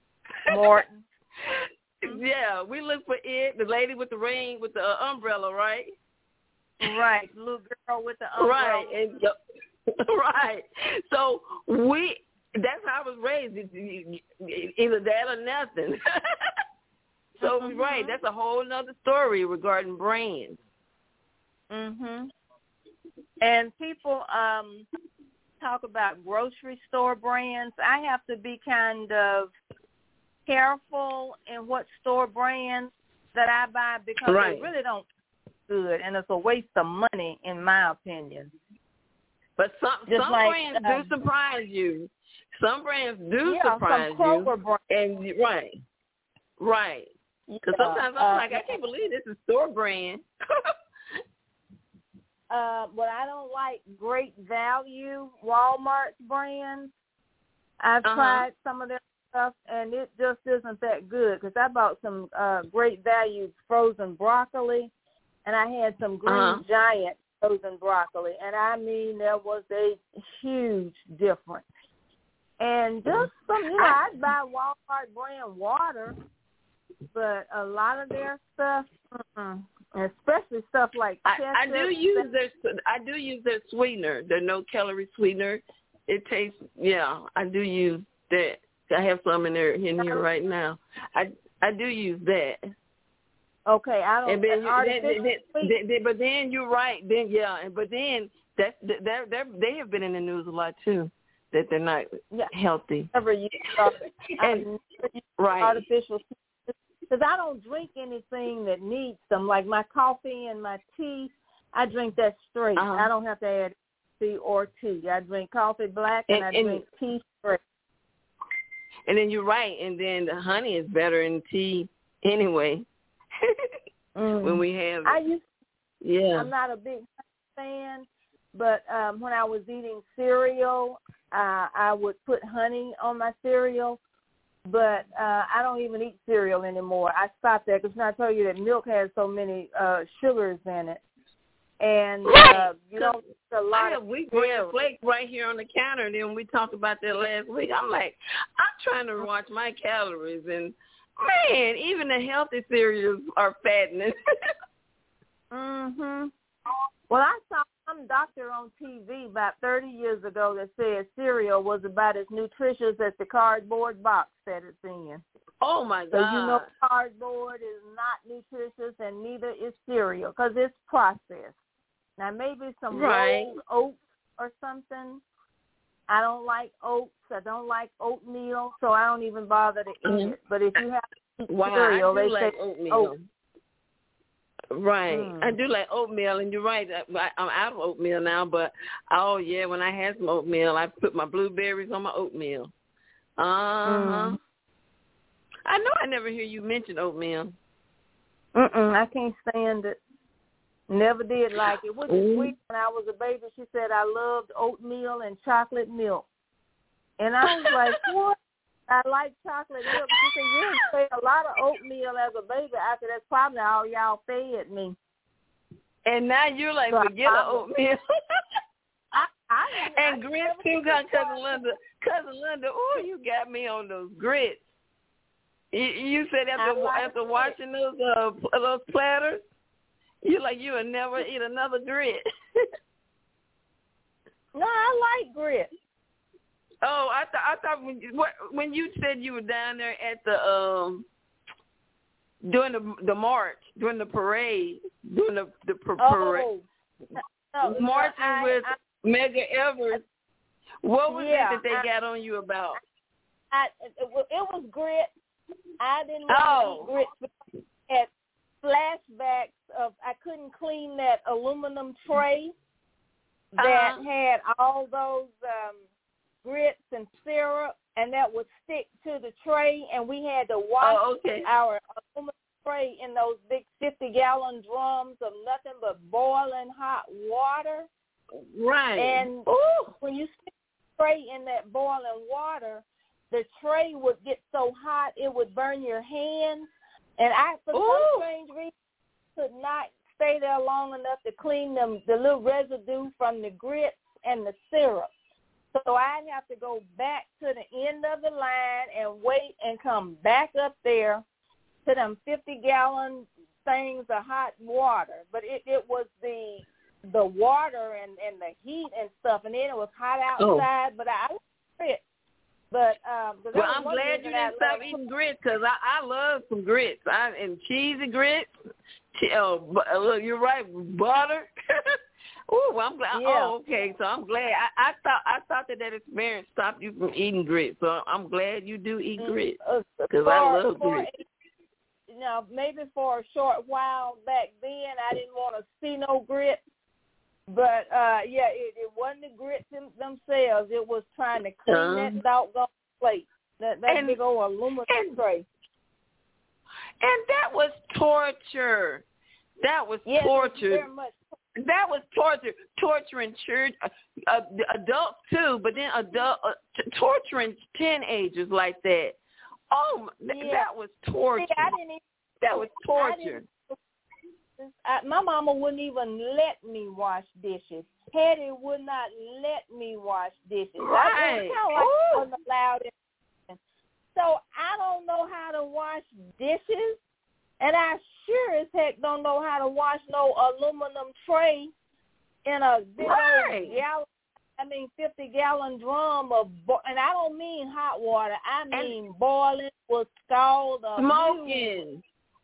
Yeah, we look for it. The lady with the ring with the umbrella, right? Right, little girl with the umbrella. Right. So that's how I was raised. Either that or nothing. So right, that's a whole nother story regarding brands. And people talk about grocery store brands. I have to be kind of careful in what store brands that I buy because they really don't taste good, and it's a waste of money, in my opinion. But some brands do surprise you. Some brands do surprise you. And right. Because sometimes I'm like, I can't believe this is store brand. But I don't like Great Value, Walmart's brands. I've tried some of their stuff, and it just isn't that good. Because I bought some Great Value frozen broccoli, and I had some Green Giant frozen broccoli. And, I mean, there was a huge difference. And just some, I'd buy Walmart brand water, but a lot of their stuff, especially stuff like ketchup. I do use their sweetener, their no-calorie sweetener. It tastes, I do use that. I have some in here right now. I do use that. Okay, I don't. But then you're right. But then they have been in the news a lot too. That they're not healthy. Never use artificial. Because I don't drink anything that needs them. Like my coffee and my tea, I drink that straight. I don't have to add tea or tea. I drink coffee black and I drink tea straight. And then you're right. And then the honey is better in tea anyway. When we have it. I'm not a big fan, but when I was eating cereal, I would put honey on my cereal. But I don't even eat cereal anymore. I stopped that because I told you that milk has so many sugars in it. And you don't eat a lot of wheat bran flakes right here on the counter. And then we talked about that last week. I'm like, I'm trying to watch my calories. And, man, even the healthy cereals are fattening. Well, I saw some doctor on TV about 30 years ago that said cereal was about as nutritious as the cardboard box that it's in. Oh, my God. So you know cardboard is not nutritious and neither is cereal because it's processed. Now, maybe some rolled oats or something. I don't like oats. I don't like oatmeal, so I don't even bother to eat it. But if you have to eat cereal, they say oatmeal. Right. I do like oatmeal, and you're right. I'm out of oatmeal now, but, when I had some oatmeal, I put my blueberries on my oatmeal. I know I never hear you mention oatmeal. I can't stand it. Never did like it. Which is weird. When I was a baby, she said I loved oatmeal and chocolate milk. And I was like, what? I like chocolate milk. She said, you didn't take a lot of oatmeal as a baby. After that's probably all y'all fed me. And now you're like, forget the oatmeal. And grits too, Cousin Linda. Cousin Linda, oh, you got me on those grits. You said after watching those platters, you like you would never eat another grit. No, I like grits. Oh, I thought when you said you were down there at the during the march, during the parade, during the parade, marching with Medgar Evers. What was it that they got on you about? It was grits. I didn't want to eat grits because I had flashbacks of I couldn't clean that aluminum tray that had all those grits and syrup, and that would stick to the tray, and we had to wash our aluminum tray in those big 50-gallon drums of nothing but boiling hot water. Right. And when you stick the tray in that boiling water, the tray would get so hot it would burn your hands. And I, for some strange reason, could not stay there long enough to clean the little residue from the grits and the syrup. So I'd have to go back to the end of the line and wait and come back up there to them 50-gallon things of hot water. But it was the water and the heat and stuff, and then it was hot outside. But I was grits. But well, I'm glad you didn't stop eating grits because I love some grits. And cheesy grits. Look, you're right, butter. Oh, I'm glad. Yeah. Oh, okay. So I'm glad. I thought that experience stopped you from eating grits. So I'm glad you do eat grits because I love grits. Maybe for a short while back then, I didn't want to see no grits. But, it wasn't the grits themselves. It was trying to clean that doggone plate, that big old aluminum tray. And that was torture. That was torture. Very much. That was torture. Torturing adults, too, but then torturing teenagers like that. Oh, that was torture. That was torture. My mama wouldn't even let me wash dishes. Hetty would not let me wash dishes. Right. I wasn't allowed in. So I don't know how to wash dishes, and I sure as heck don't know how to wash no aluminum tray in a big old 50-gallon drum of, and I don't mean hot water. I mean boiling with scald or smoking.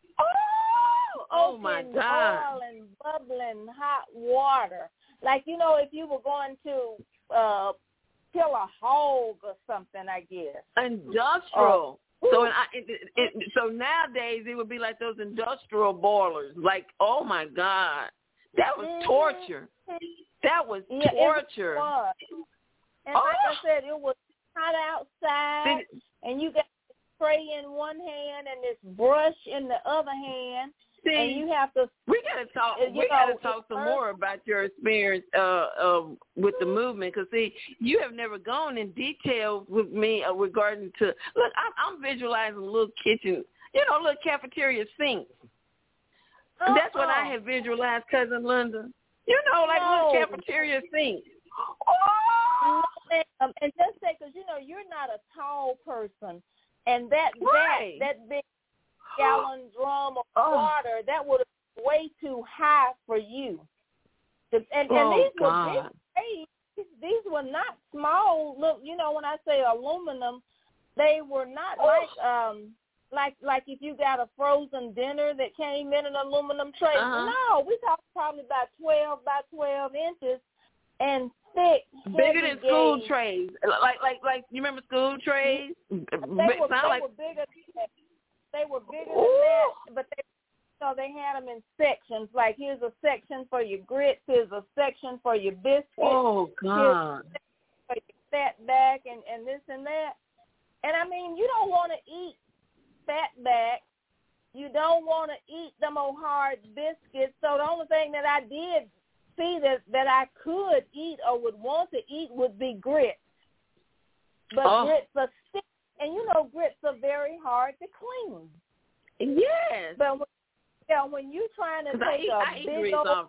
Oh my God! Boiling, bubbling hot water. Like, if you were going to kill a hog or something, I guess. Industrial. So nowadays it would be like those industrial boilers. Like, oh my God, that was torture. That was torture. It was. And like I said, it was hot outside, and you got this tray in one hand and this brush in the other hand. See, and you have to. We gotta talk. We gotta talk some more about your experience with the movement, because see, you have never gone in detail with me regarding to. Look, I'm visualizing a little kitchen, little cafeteria sink. That's what I have visualized, Cousin Linda. Like little cafeteria sink. Oh, and just say, because you're not a tall person, and that big gallon drum of water, that would have been way too high for you. And these were big trays. These were not small. Look, when I say aluminum, they were not like if you got a frozen dinner that came in an aluminum tray. No, we talked probably about 12 by 12 inches and thick. Bigger than school trays. Like you remember school trays? They were bigger. They were bigger than that, but they had them in sections. Like, here's a section for your grits, here's a section for your biscuits. Oh, God. For your fatback and this and that. And, I mean, you don't want to eat fatback you don't want to eat them old hard biscuits. So the only thing that I did see that I could eat or would want to eat would be grits. But grits are sticky, and grits are very hard to clean. Yes. But when you're trying to take a big old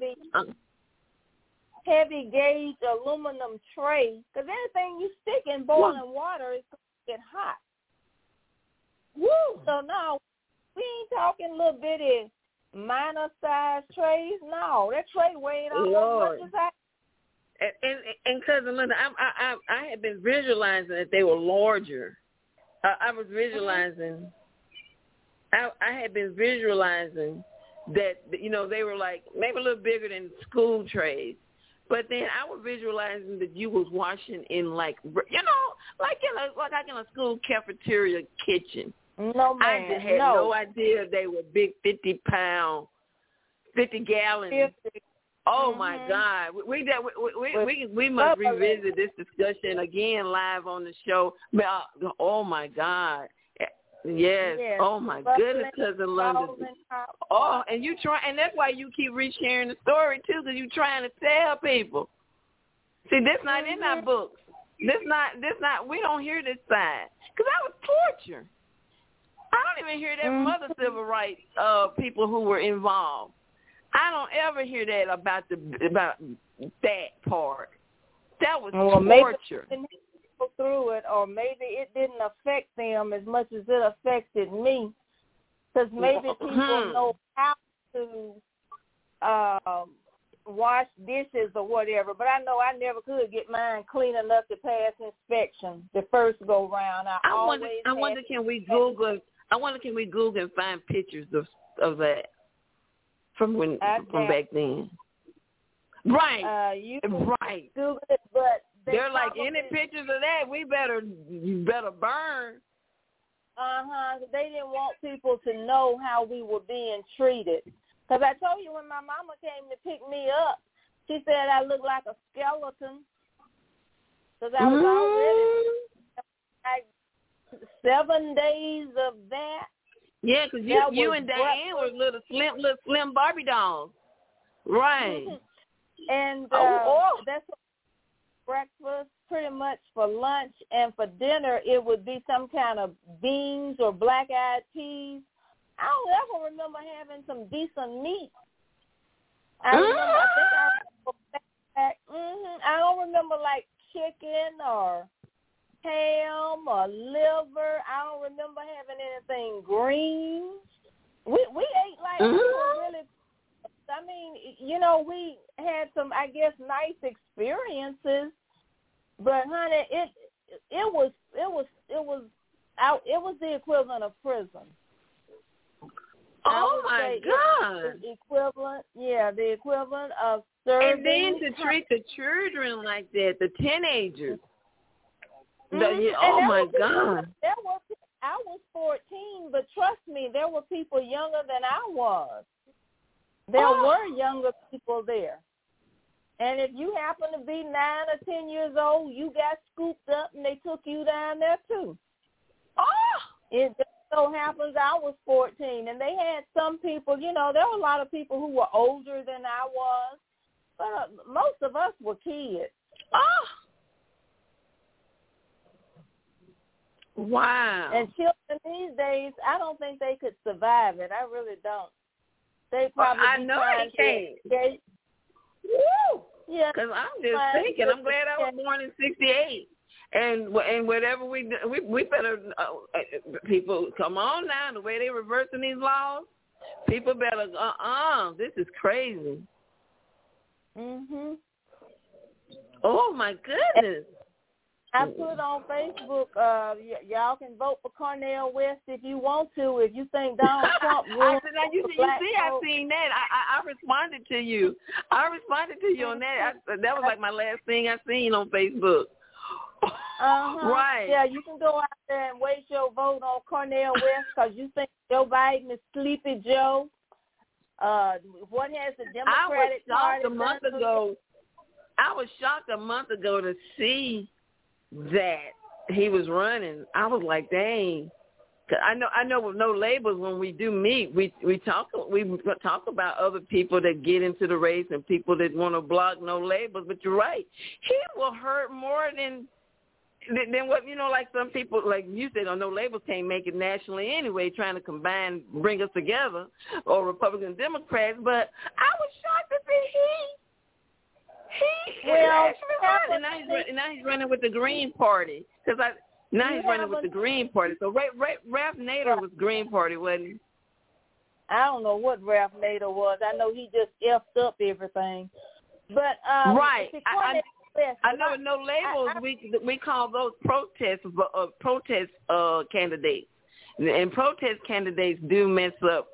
heavy gauge aluminum tray, because anything you stick in boiling water is going to get hot. Woo! So no, we ain't talking little bitty minor size trays. No, that tray weighed almost as much as I. And Cousin Linda, I had been visualizing that they were larger. I was visualizing. I had been visualizing that they were like maybe a little bigger than school trays. But then I was visualizing that you was washing in like like in a school cafeteria kitchen. No, man. I just had no idea they were big 50 gallons. Oh my God! We must revisit this discussion again live on the show. Oh my God! Yes. Oh my goodness, Cousin London. Oh, and you try, and that's why you keep resharing the story too, because you trying to tell people. See, this not in our books. This not. We don't hear this side, because that was torture. I don't even hear that from other civil rights people who were involved. I don't ever hear that about that part. That was torture. Maybe go through it, or maybe it didn't affect them as much as it affected me, because maybe people know how to wash dishes or whatever. But I know I never could get mine clean enough to pass inspection the first go round. I wonder can we Google and find pictures of that from back then? Right. You right. Google it, but they're like, any pictures of that, you better burn. They didn't want people to know how we were being treated. Because I told you when my mama came to pick me up, she said I looked like a skeleton. Because I was already like 7 days of that. Yeah, because you and Diane were little slim Barbie dolls. Right. And that's breakfast, pretty much for lunch, and for dinner it would be some kind of beans or black-eyed peas. I don't ever remember having some decent meat. I don't remember like chicken or ham or liver. I don't remember having anything green. We ate like really. I mean, we had some, I guess, nice experiences, but honey, it was the equivalent of prison. Oh my God! The equivalent of serving. And then to treat the children like that, the teenagers. Oh my God! I was 14, but trust me, there were people younger than I was. There were younger people there. And if you happen to be 9 or 10 years old, you got scooped up and they took you down there too. It just so happens I was 14, and they had some people, there were a lot of people who were older than I was, but most of us were kids. Wow. And children these days, I don't think they could survive it. I really don't. They probably I know they can't. Woo! Yeah. Because I'm just thinking, I'm glad I was born in 68. And whatever we do, we better, people, come on now, the way they're reversing these laws, people better, this is crazy. Oh, my goodness. I put on Facebook, y'all can vote for Cornel West if you want to, if you think Donald Trump will. I seen that. I responded to you. On that. That was like my last thing I seen on Facebook. Right. Yeah, you can go out there and waste your vote on Cornel West because you think Joe Biden is Sleepy Joe. What has the Democratic Party done? I was shocked a month ago to see that he was running. I was like, dang, 'Cause I know with No Labels, when we do meet, we talk about other people that get into the race and people that want to block No Labels. But you're right, he will hurt more than what, like some people, like you said, No Labels can't make it nationally anyway, trying to bring us together, or Republicans and Democrats. But I was shocked to see he actually running. Now he's running with the Green Party, he's running with the Green Party. So Ralph Nader was Green Party, wasn't he? I don't know what Ralph Nader was. I know he just effed up everything. But right. I know No Labels, we call those protest candidates, and protest candidates do mess up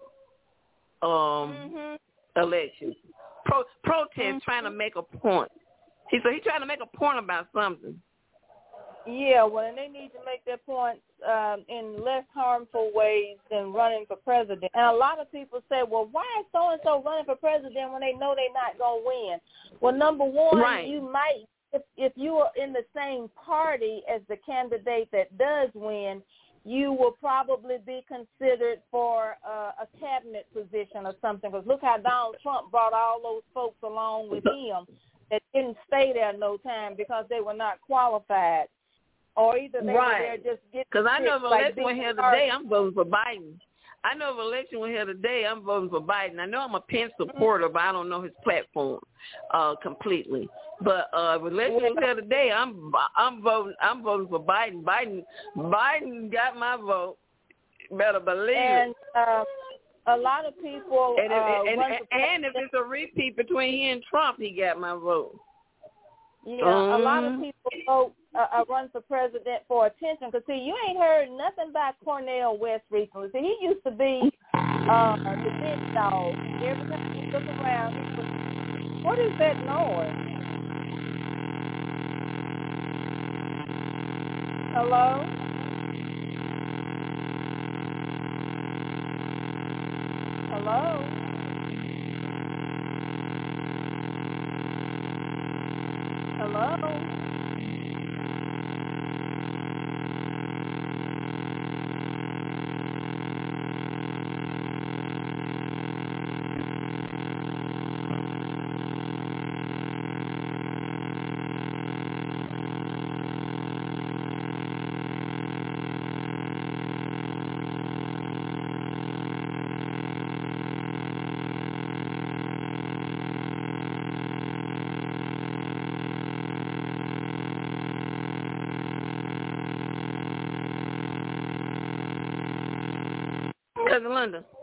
elections. Protest trying to make a point. He's trying to make a point about something. Yeah, well, and they need to make their points in less harmful ways than running for president. And a lot of people say, well, why is so-and-so running for president when they know they're not going to win? Well, number one, you might, if you are in the same party as the candidate that does win, you will probably be considered for a cabinet position or something. Because look how Donald Trump brought all those folks along with him that didn't stay there no time because they were not qualified. Or either they were there just getting. Because I know if election were here today, I'm voting for Biden. I know if election were here today, I'm voting for Biden. I know I'm a Pence supporter, but I don't know his platform completely. But if election was here today, I'm voting for Biden. Biden got my vote. Better believe it. And a lot of people. And if it's a repeat between he and Trump, he got my vote. Yeah, a lot of people vote run for president for attention. Because, see, you ain't heard nothing about Cornel West recently. See, he used to be the big dog. Every time you look around, he was, what is that noise? Hello? Hello? Hello? Cousin Linda.